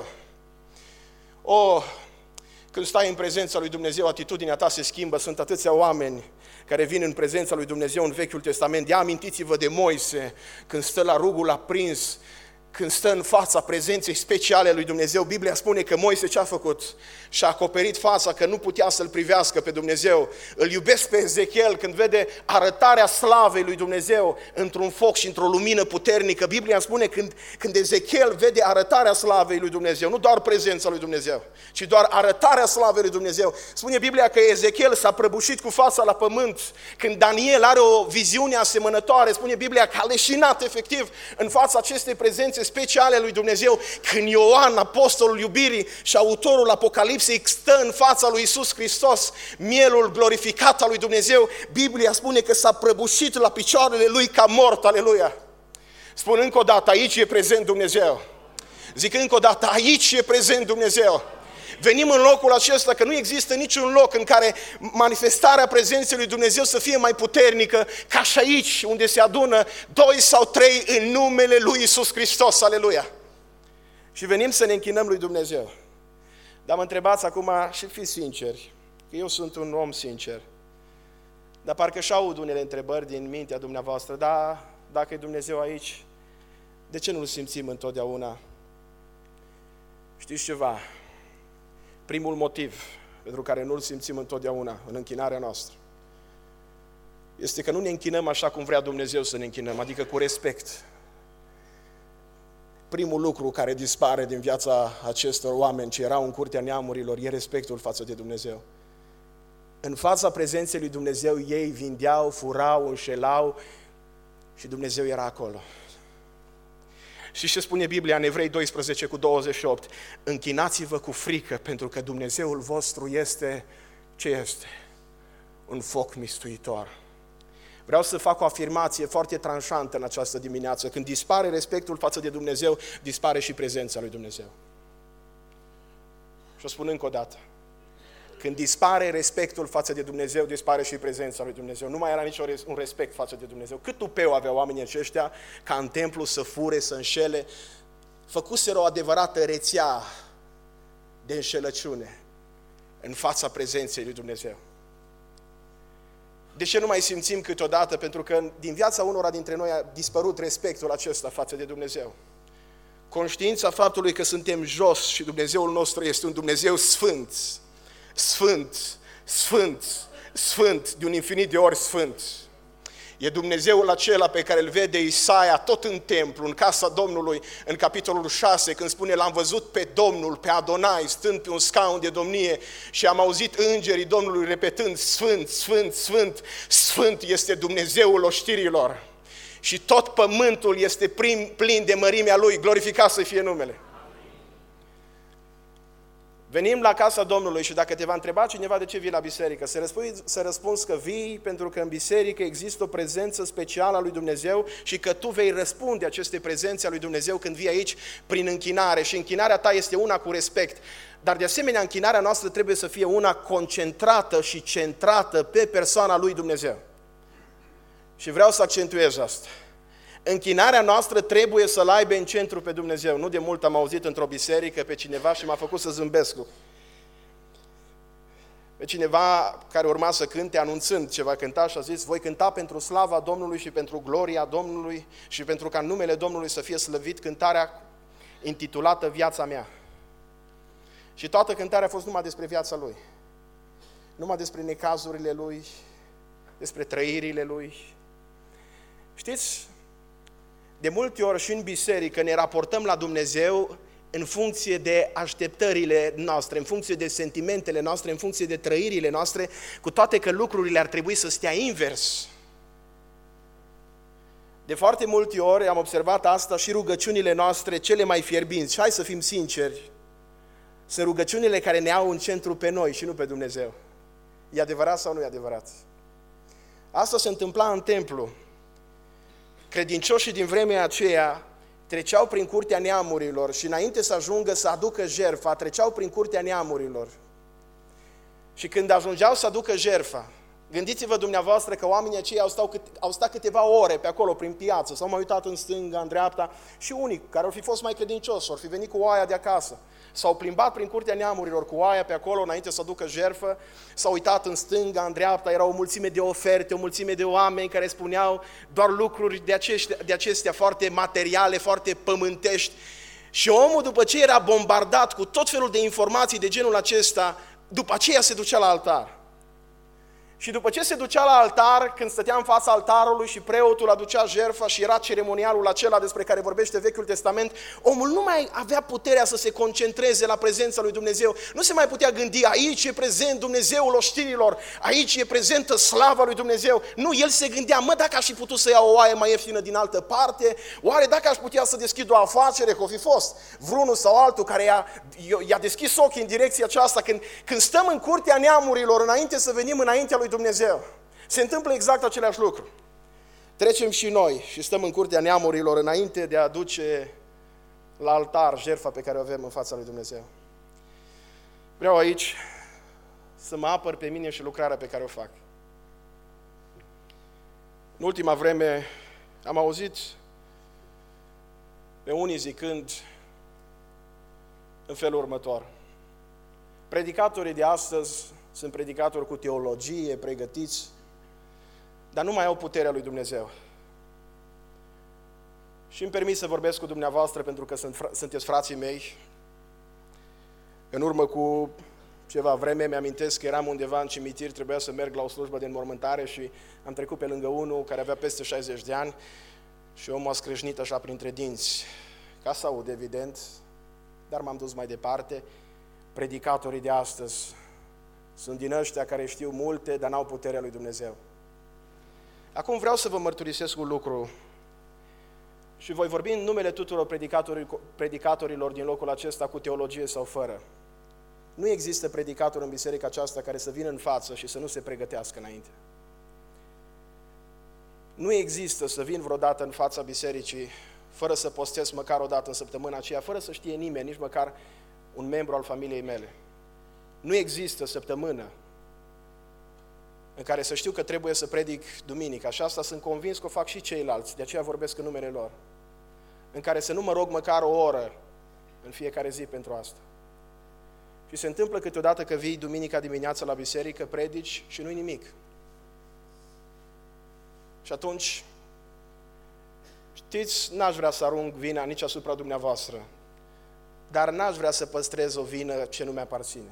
Când stai în prezența lui Dumnezeu, atitudinea ta se schimbă. Sunt atâția oameni care vin în prezența lui Dumnezeu în Vechiul Testament. Amintiți-vă de Moise, când stă la rugul aprins, când stă în fața prezenței speciale a lui Dumnezeu. Biblia spune că Moise ce a făcut? Și-a acoperit fața, că nu putea să-L privească pe Dumnezeu. Îl iubesc pe Ezechiel când vede arătarea slavei lui Dumnezeu într-un foc și într-o lumină puternică. Biblia spune când Ezechiel vede arătarea slavei lui Dumnezeu, nu doar prezența lui Dumnezeu, ci doar arătarea slavei lui Dumnezeu. Spune Biblia că Ezechiel s-a prăbușit cu fața la pământ. Când Daniel are o viziune asemănătoare, spune Biblia că a leșinat efectiv în fața acestei prezențe speciale a lui Dumnezeu. Când Ioan, apostolul iubirii și autorul Apocalipsei, stă în fața lui Iisus Hristos, mielul glorificat al lui Dumnezeu, Biblia spune că s-a prăbușit la picioarele lui ca mort, aleluia. Spun încă o dată, aici e prezent Dumnezeu. Zic încă o dată, aici e prezent Dumnezeu. venim în locul acesta, că nu există niciun loc în care manifestarea prezenței lui Dumnezeu să fie mai puternică ca și aici, unde se adună 2 sau 3 în numele lui Iisus Hristos, aleluia! Și venim să ne închinăm lui Dumnezeu. Dar mă întrebați acum, și fiți sinceri, că eu sunt un om sincer, dar parcă și aud unele întrebări din mintea dumneavoastră, da, dacă e Dumnezeu aici, de ce nu-L simțim întotdeauna? Știți ceva? Primul motiv pentru care nu-L simțim întotdeauna în închinarea noastră este că nu ne închinăm așa cum vrea Dumnezeu să ne închinăm, adică cu respect. Primul lucru care dispare din viața acestor oameni ce erau în curtea neamurilor e respectul față de Dumnezeu. În fața prezenței lui Dumnezeu ei vindeau, furau, înșelau și Dumnezeu era acolo. Și ce spune Biblia în Evrei 12:28? Închinați-vă cu frică, pentru că Dumnezeul vostru este, ce este? Un foc mistuitor. Vreau să fac o afirmație foarte tranșantă în această dimineață. Când dispare respectul față de Dumnezeu, dispare și prezența lui Dumnezeu. Și o spun încă o dată. Când dispare respectul față de Dumnezeu, dispare și prezența lui Dumnezeu. Nu mai era nici un respect față de Dumnezeu. Cât tupeu aveau oamenii aceștia ca în templu să fure, să înșele. Făcuseră o adevărată rețea de înșelăciune în fața prezenței lui Dumnezeu. De ce nu mai simțim câteodată? Pentru că din viața unora dintre noi a dispărut respectul acesta față de Dumnezeu. Conștiința faptului că suntem jos și Dumnezeul nostru este un Dumnezeu sfânt, sfânt, sfânt, sfânt, de un infinit de ori sfânt. E Dumnezeul acela pe care îl vede Isaia tot în templu, în casa Domnului, în capitolul 6, când spune: l-am văzut pe Domnul, pe Adonai, stând pe un scaun de domnie și am auzit îngerii Domnului repetând: Sfânt, Sfânt, Sfânt, Sfânt este Dumnezeul oștirilor. Și tot pământul este plin de mărimea Lui, glorificat să fie numele. Venim la casa Domnului și dacă te va întreba cineva de ce vii la biserică, să răspunzi că vii pentru că în biserică există o prezență specială a lui Dumnezeu și că tu vei răspunde acestei prezențe a lui Dumnezeu când vii aici prin închinare. Și închinarea ta este una cu respect, dar de asemenea închinarea noastră trebuie să fie una concentrată și centrată pe persoana lui Dumnezeu. Și vreau să accentuez asta. Închinarea noastră trebuie să-L aibă în centru pe Dumnezeu. Nu de mult am auzit într-o biserică pe cineva și m-a făcut să zâmbesc. Pe cineva care urma să cânte anunțând ce va cânta și a zis: voi cânta pentru slava Domnului și pentru gloria Domnului și pentru ca numele Domnului să fie slăvit, cântarea intitulată Viața mea. Și toată cântarea a fost numai despre viața lui. Numai despre necazurile lui, despre trăirile lui. Știți? De multe ori și în biserică ne raportăm la Dumnezeu în funcție de așteptările noastre, în funcție de sentimentele noastre, în funcție de trăirile noastre, cu toate că lucrurile ar trebui să stea invers. De foarte multe ori am observat asta și rugăciunile noastre cele mai fierbinți. Și hai să fim sinceri, sunt rugăciunile care ne au în centru pe noi și nu pe Dumnezeu. E adevărat sau nu e adevărat? Asta se întâmpla în templu. Credincioșii din vremea aceea treceau prin curtea neamurilor și înainte să ajungă să aducă jertfa, treceau prin curtea neamurilor. Și când ajungeau să aducă jertfa, gândiți-vă dumneavoastră că oamenii aceia au stat câteva ore pe acolo prin piață, s-au mai uitat în stânga, în dreapta și unii care ar fi fost mai credincioși, ar fi venit cu oaia de acasă. S-au plimbat prin curtea neamurilor cu oaia pe acolo înainte să aducă jertfă, s-au uitat în stânga, în dreapta, era o mulțime de oferte, o mulțime de oameni care spuneau doar lucruri de acestea foarte materiale, foarte pământești. Și omul, după ce era bombardat cu tot felul de informații de genul acesta, după aceea se ducea la altar. Și după ce se ducea la altar, când stătea în fața altarului și preotul aducea jertfa și era ceremonialul acela despre care vorbește Vechiul Testament, omul nu mai avea puterea să se concentreze la prezența lui Dumnezeu. Nu se mai putea gândi: aici e prezent Dumnezeul oștirilor, aici e prezentă slava lui Dumnezeu. Nu, el se gândea: dacă aș fi putut să iau o oaie mai ieftină din altă parte, oare dacă aș putea să deschid o afacere, că o fi fost vreunul sau altul care i-a deschis ochii în direcția aceasta. Când stăm în curtea neamurilor, înainte să venim înaintea lui Dumnezeu, se întâmplă exact același lucru. Trecem și noi și stăm în curtea neamurilor înainte de a aduce la altar jertfa pe care o avem în fața lui Dumnezeu. Vreau aici să mă apăr pe mine și lucrarea pe care o fac. În ultima vreme am auzit pe unii zicând în felul următor: predicatorii de astăzi sunt predicatori cu teologie, pregătiți, dar nu mai au puterea lui Dumnezeu. Și îmi permit să vorbesc cu dumneavoastră pentru că sunteți frații mei. În urmă cu ceva vreme mi-amintesc că eram undeva în cimitir, trebuia să merg la o slujbă de înmormântare și am trecut pe lângă unul care avea peste 60 de ani și omul a scrâșnit așa printre dinți, ca să aud evident, dar m-am dus mai departe. Predicatorii de astăzi sunt din ăștia care știu multe, dar n-au puterea lui Dumnezeu. Acum vreau să vă mărturisesc un lucru și voi vorbi în numele tuturor predicatorilor din locul acesta, cu teologie sau fără. Nu există predicator în biserica aceasta care să vină în față și să nu se pregătească înainte. Nu există să vin vreodată în fața bisericii fără să postez măcar o dată în săptămâna aceea, fără să știe nimeni, nici măcar un membru al familiei mele. Nu există săptămână în care să știu că trebuie să predic duminica, și asta sunt convins că o fac și ceilalți, de aceea vorbesc în numele lor, în care să nu mă rog măcar o oră în fiecare zi pentru asta. Și se întâmplă câteodată că vii duminica dimineața la biserică, predici și nu-i nimic. Și atunci, știți, n-aș vrea să arunc vina nici asupra dumneavoastră, dar n-aș vrea să păstrez o vină ce nu mi-aparține.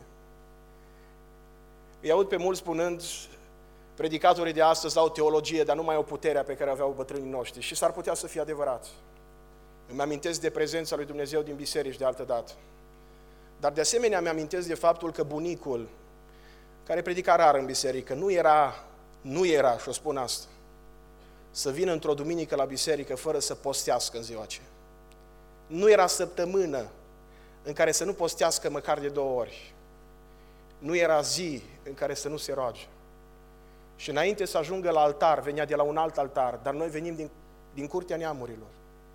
Îi aud pe mulți spunând: predicatorii de astăzi au teologie, dar nu mai au puterea pe care aveau bătrânii noștri. Și s-ar putea să fie adevărat. Îmi amintesc de prezența lui Dumnezeu din biserici de altă dată. Dar de asemenea îmi amintesc de faptul că bunicul, care predica rar în biserică, nu era, și o spun asta, să vină într-o duminică la biserică fără să postească în ziua aceea. Nu era săptămână în care să nu postească măcar de 2 ori. Nu era zi în care să nu se roage. Și înainte să ajungă la altar, venea de la un alt altar, dar noi venim din curtea neamurilor.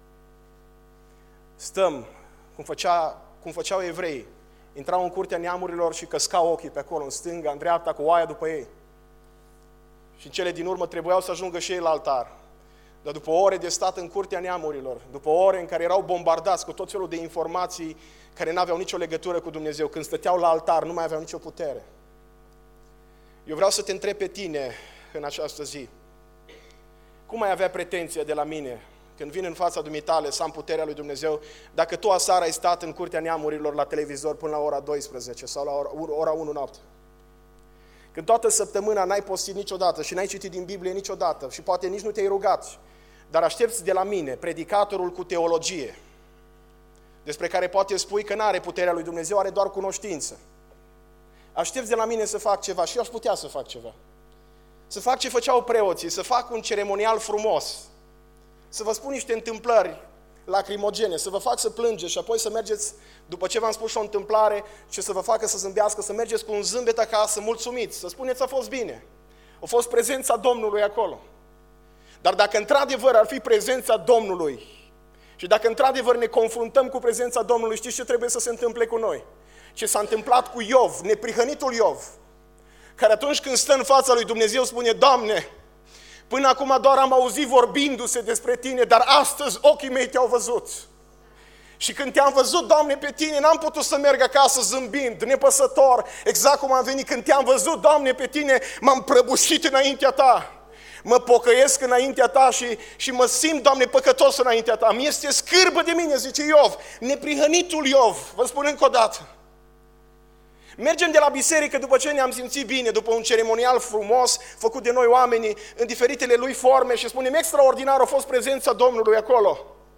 Stăm, cum făceau evrei, intrau în curtea neamurilor și căscau ochii pe acolo, în stânga, în dreapta, cu oaia după ei. Și în cele din urmă trebuiau să ajungă și ei la altar. Dar după ore de stat în curtea neamurilor, după ore în care erau bombardați cu tot felul de informații care n-aveau nicio legătură cu Dumnezeu, când stăteau la altar, nu mai aveau nicio putere. Eu vreau să te întreb pe tine în această zi: cum ai avea pretenția de la mine când vin în fața dumitale să am puterea lui Dumnezeu, dacă tu aseară ai stat în curtea neamurilor la televizor până la ora 12 sau la ora 1 noapte? Când toată săptămâna n-ai postit niciodată și n-ai citit din Biblie niciodată și poate nici nu te-ai rugat, dar aștepți de la mine, predicatorul cu teologie, despre care poate spui că n-are puterea lui Dumnezeu, are doar cunoștință. Aștepți de la mine să fac ceva și eu aș putea să fac ceva. Să fac ce făceau preoții, să fac un ceremonial frumos, să vă spun niște întâmplări lacrimogene, să vă fac să plângeți și apoi să mergeți, după ce v-am spus și o întâmplare, și să vă facă să zâmbească, să mergeți cu un zâmbet acasă, mulțumiți, să spuneți: a fost bine, a fost prezența Domnului acolo. Dar dacă într-adevăr ar fi prezența Domnului și dacă într-adevăr ne confruntăm cu prezența Domnului, știți ce trebuie să se întâmple cu noi? Ce s-a întâmplat cu Iov, neprihănitul Iov, care atunci când stă în fața lui Dumnezeu spune: Doamne, până acum doar am auzit vorbindu-se despre Tine, dar astăzi ochii mei Te-au văzut. Și când Te-am văzut, Doamne, pe Tine, n-am putut să merg acasă zâmbind, nepăsător, exact cum am venit. Când Te-am văzut, Doamne, pe Tine, m-am prăbușit înaintea Ta. Mă pocăiesc înaintea Ta și mă simt, Doamne, păcătos înaintea Ta. Mi este scârbă de mine, zice Iov, neprihănitul Iov. Vă spun încă o dată. Mergem de la biserică după ce ne-am simțit bine, după un ceremonial frumos făcut de noi oamenii în diferitele lui forme și spunem: extraordinar a fost prezența Domnului acolo.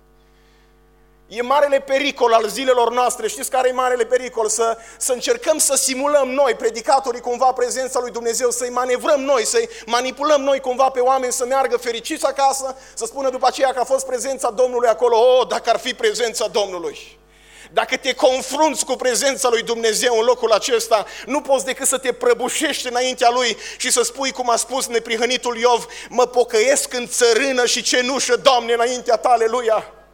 E marele pericol al zilelor noastre. Știți care e marele pericol? Să încercăm să simulăm noi, predicatorii, cumva prezența lui Dumnezeu, să-i manevrăm noi, să-i manipulăm noi cumva pe oameni să meargă fericiți acasă, să spună după aceea că a fost prezența Domnului acolo. Oh, dacă ar fi prezența Domnului! Dacă te confrunți cu prezența lui Dumnezeu în locul acesta, nu poți decât să te prăbușești înaintea Lui și să spui, cum a spus neprihănitul Iov: mă pocăiesc în țărână și cenușă, Doamne, înaintea Ta, aleluia!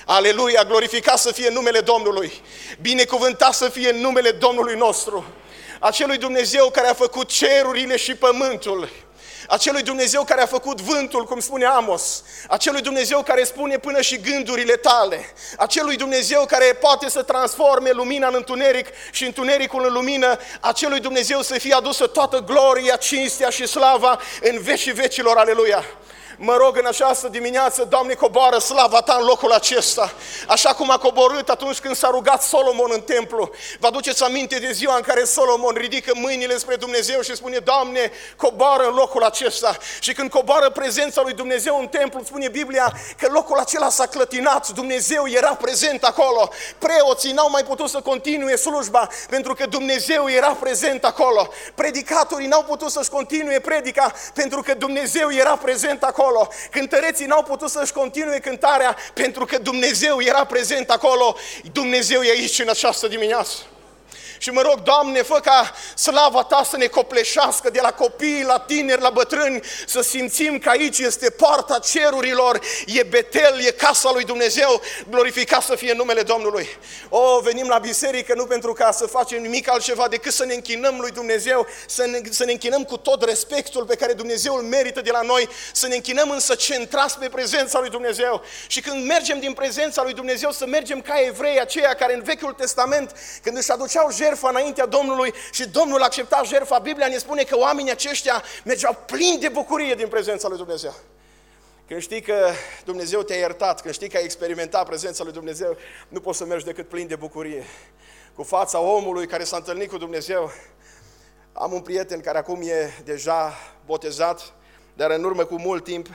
Aleluia, glorificat să fie numele Domnului, binecuvântat să fie numele Domnului nostru, acelui Dumnezeu care a făcut cerurile și pământul, acelui Dumnezeu care a făcut vântul, cum spune Amos, acelui Dumnezeu care spune până și gândurile tale, acelui Dumnezeu care poate să transforme lumina în întuneric și întunericul în lumină, acelui Dumnezeu să fie adusă toată gloria, cinstea și slava în vecii vecilor, aleluia! Mă rog în această dimineață, Doamne, coboară slava Ta în locul acesta, așa cum a coborât atunci când s-a rugat Solomon în templu. Vă aduceți aminte de ziua în care Solomon ridică mâinile spre Dumnezeu și spune, Doamne, coboară în locul acesta. Și când coboară prezența lui Dumnezeu în templu, spune Biblia că locul acela s-a clătinat, Dumnezeu era prezent acolo. Preoții n-au mai putut să continue slujba pentru că Dumnezeu era prezent acolo. Predicatorii n-au putut să-și continue predica pentru că Dumnezeu era prezent acolo. Cântăreții n-au putut să-și continue cântarea pentru că Dumnezeu era prezent acolo. Dumnezeu e aici în această dimineață. Și mă rog, Doamne, fă ca slava Ta să ne copleșească de la copii, la tineri, la bătrâni, să simțim că aici este poarta cerurilor, e Betel, e casa lui Dumnezeu, glorificat să fie numele Domnului. Venim la biserică nu pentru ca să facem nimic altceva decât să ne închinăm lui Dumnezeu, să ne închinăm cu tot respectul pe care Dumnezeu îl merită de la noi, să ne închinăm însă centrați pe prezența lui Dumnezeu. Și când mergem din prezența lui Dumnezeu, să mergem ca evrei aceia care în Vechiul Testament, când își aduceau jertfa înaintea Domnului și Domnul accepta jertfa, Biblia ne spune că oamenii aceștia mergeau plini de bucurie din prezența lui Dumnezeu. Când știi că Dumnezeu te-a iertat, când știi că ai experimentat prezența lui Dumnezeu, nu poți să mergi decât plin de bucurie. Cu fața omului care s-a întâlnit cu Dumnezeu. Am un prieten care acum e deja botezat, dar în urmă cu mult timp,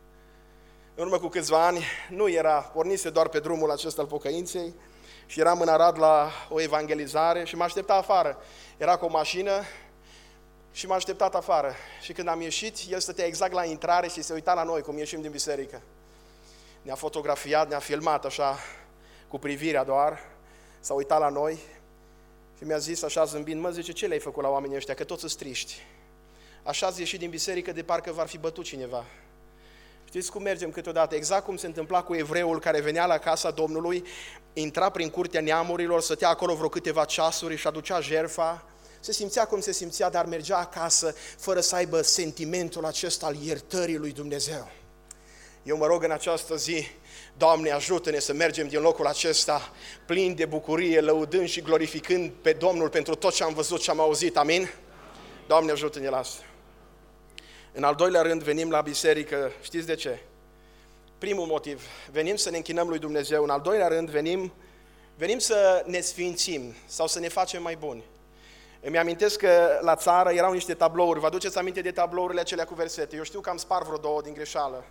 în urmă cu câțiva ani, nu era, pornise doar pe drumul acesta al pocăinței, și eram în Arad la o evangelizare și m-a așteptat afară. Era cu o mașină și m-a așteptat afară. Și când am ieșit, el stătea exact la intrare și se uita la noi, cum ieșim din biserică. Ne-a fotografiat, ne-a filmat așa, cu privirea doar, s-a uitat la noi și mi-a zis așa zâmbind, mă, zice, ce le-ai făcut la oamenii ăștia, că toți îți triști. Așa ați ieșit din biserică de parcă v-ar fi bătut cineva. Știți cum mergem câteodată? Exact cum se întâmpla cu evreul care venea la casa Domnului, intra prin curtea neamurilor, stătea acolo vreo câteva ceasuri și aducea jertfa, se simțea cum se simțea, dar mergea acasă fără să aibă sentimentul acesta al iertării lui Dumnezeu. Eu mă rog în această zi, Doamne, ajută-ne să mergem din locul acesta plin de bucurie, lăudând și glorificând pe Domnul pentru tot ce am văzut și am auzit. Amin? Doamne, ajută-ne la asta. În al doilea rând, venim la biserică, știți de ce? Primul motiv, venim să ne închinăm lui Dumnezeu. În al doilea rând, venim să ne sfințim sau să ne facem mai buni. Îmi amintesc că la țară erau niște tablouri. Vă aduceți aminte de tablourile acelea cu versete? Eu știu că am spart vreo 2 din greșeală.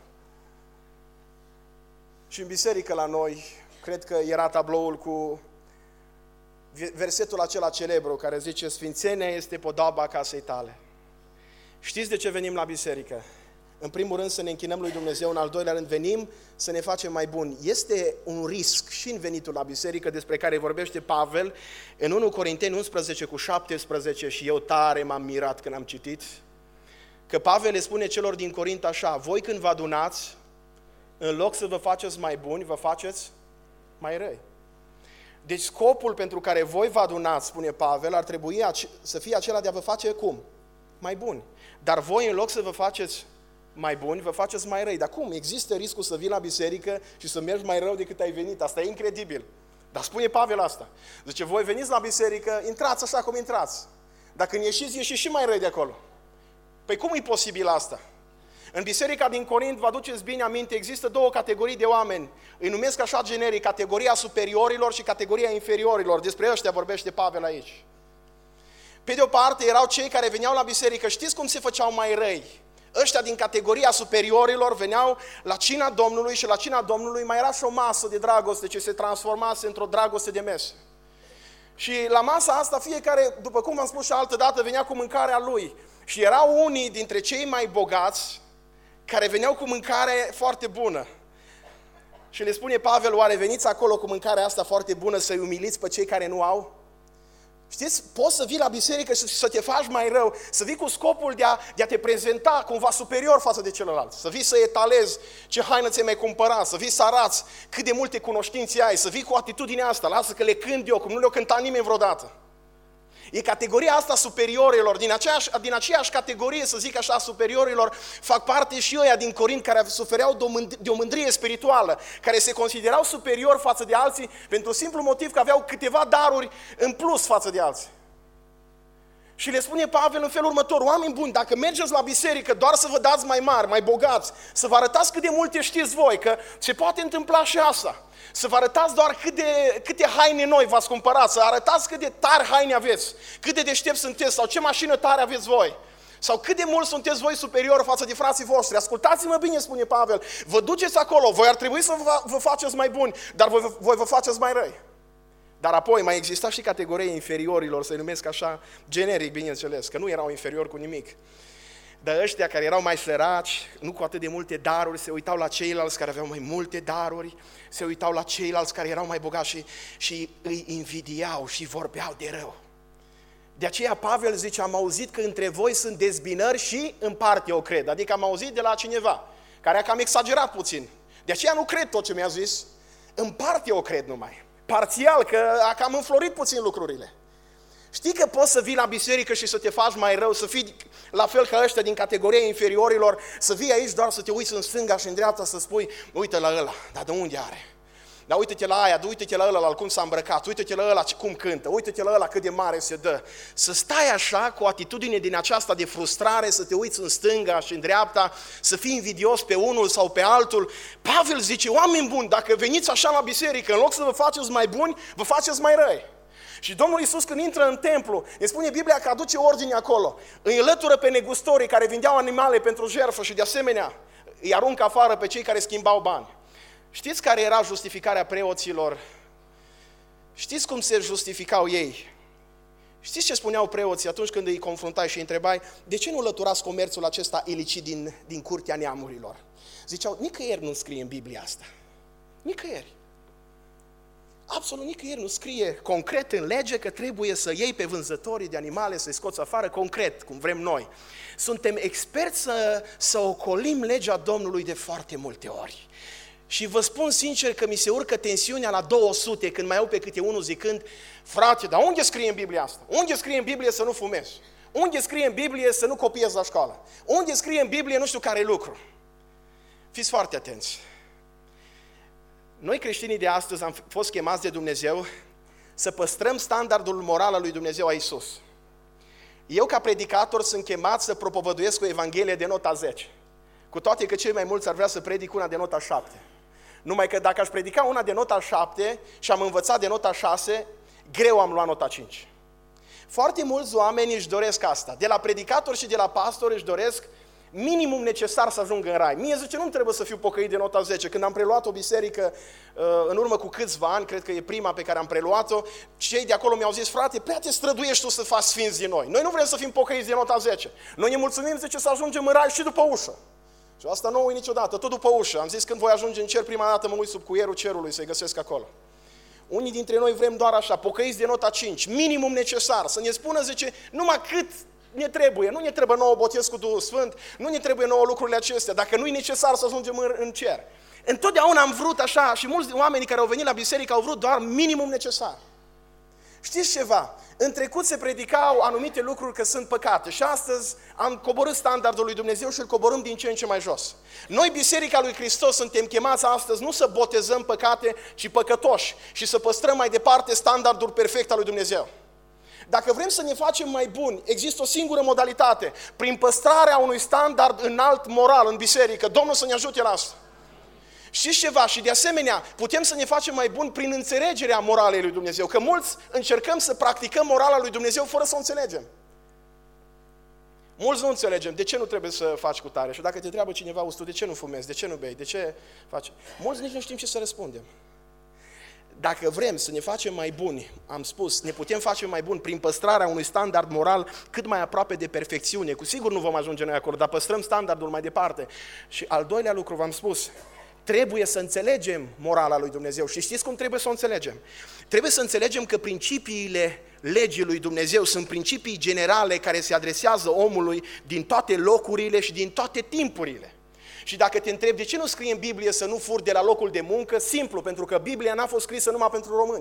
Și în biserică la noi, cred că era tabloul cu versetul acela celebru care zice: Sfințenia este podoaba casei tale. Știți de ce venim la biserică? În primul rând să ne închinăm lui Dumnezeu, în al doilea rând venim să ne facem mai buni. Este un risc și în venitul la biserică despre care vorbește Pavel în 1 Corinteni 11:17 și eu tare m-am mirat când am citit că Pavel le spune celor din Corint așa: voi când vă adunați, în loc să vă faceți mai buni, vă faceți mai răi. Deci scopul pentru care voi vă adunați, spune Pavel, ar trebui să fie acela de a vă face cum? Mai buni. Dar voi în loc să vă faceți mai buni, vă faceți mai răi. Dar cum? Există riscul să vii la biserică și să mergi mai rău decât ai venit. Asta e incredibil. Dar spune Pavel asta. Zice, voi veniți la biserică, intrați așa cum intrați. Dar când ieșiți și mai răi de acolo. Păi cum e posibil asta? În biserica din Corint, vă aduceți bine aminte, există 2 categorii de oameni. Îi numesc așa generic, categoria superiorilor și categoria inferiorilor. Despre ăștia vorbește Pavel aici. Pe de o parte erau cei care veneau la biserică, știți cum se făceau mai răi? Ăștia din categoria superiorilor veneau la cina Domnului și la cina Domnului mai era și o masă de dragoste ce se transformase într-o dragoste de mesă. Și la masa asta fiecare, după cum v-am spus și altă dată, venea cu mâncarea lui. Și erau unii dintre cei mai bogați care veneau cu mâncare foarte bună. Și le spune Pavel, oare veniți acolo cu mâncarea asta foarte bună să-i umiliți pe cei care nu au? Știți, poți să vii la biserică și să te faci mai rău, să vii cu scopul de a te prezenta cumva superior față de celălalt, să vii să etalezi ce haină ți-ai mai cumpărat, să vii să arăți cât de multe cunoștințe ai, să vii cu atitudinea asta, lasă că le cânt eu, cum nu le-o cântat nimeni vreodată. E categoria asta superiorilor, din aceeași categorie, să zic așa, superiorilor, fac parte și ăia din Corint care sufereau de o mândrie spirituală, care se considerau superiori față de alții pentru simplu motiv că aveau câteva daruri în plus față de alții. Și le spune Pavel în felul următor: oameni buni, dacă mergeți la biserică doar să vă dați mai mari, mai bogați, să vă arătați cât de multe știți voi, că se poate întâmpla și asta, să vă arătați doar câte haine noi v-ați cumpărat, să arătați cât de tari haine aveți, cât de deștepți sunteți sau ce mașină tare aveți voi, sau cât de mult sunteți voi superior față de frații voștri. Ascultați-mă bine, spune Pavel, vă duceți acolo, voi ar trebui să vă faceți mai buni, dar voi vă faceți mai răi. Dar apoi mai exista și categoria inferiorilor, să-i numesc așa, generic, bineînțeles, că nu erau inferiori cu nimic. Dar ăștia care erau mai săraci, nu cu atât de multe daruri, se uitau la ceilalți care aveau mai multe daruri, se uitau la ceilalți care erau mai bogați și îi invidiau și vorbeau de rău. De aceea Pavel zice: am auzit că între voi sunt dezbinări și în parte o cred. Adică am auzit de la cineva care a cam exagerat puțin. De aceea nu cred tot ce mi-a zis, în parte o cred numai. Parțial, că a cam înflorit puțin lucrurile. Știi că poți să vii la biserică și să te faci mai rău, să fii la fel ca ăștia din categoria inferiorilor, să vii aici doar să te uiți în stânga și în dreapta, să spui: uite la ăla, dar de unde are? Dar uite-te la aia, uite-te la ăla, la cum s-a îmbrăcat, uite-te la ăla cum cântă, uite-te la ăla cât de mare se dă. Să stai așa cu o atitudine din aceasta de frustrare, să te uiți în stânga și în dreapta, să fii invidios pe unul sau pe altul. Pavel zice: oameni buni, dacă veniți așa la biserică, în loc să vă faceți mai buni, vă faceți mai răi. Și Domnul Iisus, când intră în templu, îi spune Biblia că aduce ordine acolo, îi înlătură pe negustorii care vindeau animale pentru jertfă și de asemenea îi aruncă afară pe cei care schimbau bani. Știți care era justificarea preoților? Știți cum se justificau ei? Știți ce spuneau preoții atunci când îi confruntai și îi întrebai: de ce nu lăturați comerțul acesta ilicit din curtea neamurilor? Ziceau: nicăieri nu scrie în Biblia asta. Nicăieri. Absolut nicăieri nu scrie concret în lege că trebuie să iei pe vânzătorii de animale, să-i scoți afară, concret, cum vrem noi. Suntem experți să ocolim legea Domnului de foarte multe ori. Și vă spun sincer că mi se urcă tensiunea la 200 când mai au pe câte unul zicând: frate, dar unde scrie în Biblia asta? Unde scrie în Biblie să nu fumezi? Unde scrie în Biblie să nu copiezi la școală? Unde scrie în Biblie nu știu care lucru? Fiți foarte atenți. Noi creștinii de astăzi am fost chemați de Dumnezeu să păstrăm standardul moral al lui Dumnezeu a Iisus. Eu ca predicator sunt chemat să propovăduiesc o Evanghelie de nota 10. Cu toate că cei mai mulți ar vrea să predic una de nota 7. Numai că dacă aș predica una de nota 7 și am învățat de nota 6, greu am luat nota 5. Foarte mulți oameni își doresc asta. De la predicator și de la pastor își doresc minimum necesar să ajungă în rai. Mie zice: nu trebuie să fiu pocăit de nota 10. Când am preluat o biserică în urmă cu câțiva ani, cred că e prima pe care am preluat-o, cei de acolo mi-au zis: frate, prea te străduiești tu să faci sfinți din noi. Noi nu vrem să fim pocăiți de nota 10. Noi ne mulțumim, zice, să ajungem în rai și după ușă. Și asta nu o uit niciodată, tot după ușă. Am zis: când voi ajunge în cer, prima dată mă uit sub cuierul cerului să-i găsesc acolo. Unii dintre noi vrem doar așa, pocăiți de nota 5, minimum necesar, să ne spună, zice, numai cât ne trebuie. Nu ne trebuie nouă botez cu Duhul Sfânt, nu ne trebuie nouă lucrurile acestea, dacă nu e necesar să ajungem în cer. Întotdeauna am vrut așa și mulți oameni care au venit la biserică au vrut doar minimum necesar. Știți ceva? În trecut se predicau anumite lucruri că sunt păcate și astăzi am coborât standardul lui Dumnezeu și îl coborâm din ce în ce mai jos. Noi, Biserica lui Hristos, suntem chemați astăzi nu să botezăm păcate, ci păcătoși și să păstrăm mai departe standardul perfect al lui Dumnezeu. Dacă vrem să ne facem mai buni, există o singură modalitate, prin păstrarea unui standard înalt moral în biserică. Domnul să ne ajute la asta. Știți ceva? Și de asemenea, putem să ne facem mai buni prin înțelegerea moralei lui Dumnezeu, că mulți încercăm să practicăm morala lui Dumnezeu fără să o înțelegem. Mulți nu înțelegem de ce nu trebuie să faci cu tare. Și dacă te întreabă cineva: tu de ce nu fumezi, de ce nu bei, de ce faci? Mulți nici nu știm ce să răspundem. Dacă vrem să ne facem mai buni, am spus, ne putem face mai buni prin păstrarea unui standard moral cât mai aproape de perfecțiune. Cu sigur nu vom ajunge noi acolo, dar păstrăm standardul mai departe. Și al doilea lucru, v-am spus, trebuie să înțelegem morala lui Dumnezeu. Și știți cum trebuie să o înțelegem? Trebuie să înțelegem că principiile legii lui Dumnezeu, sunt principii generale care se adresează omului din toate locurile și din toate timpurile. Și dacă te întrebi de ce nu scrie în Biblie să nu furi de la locul de muncă, simplu, pentru că Biblia n-a fost scrisă numai pentru români.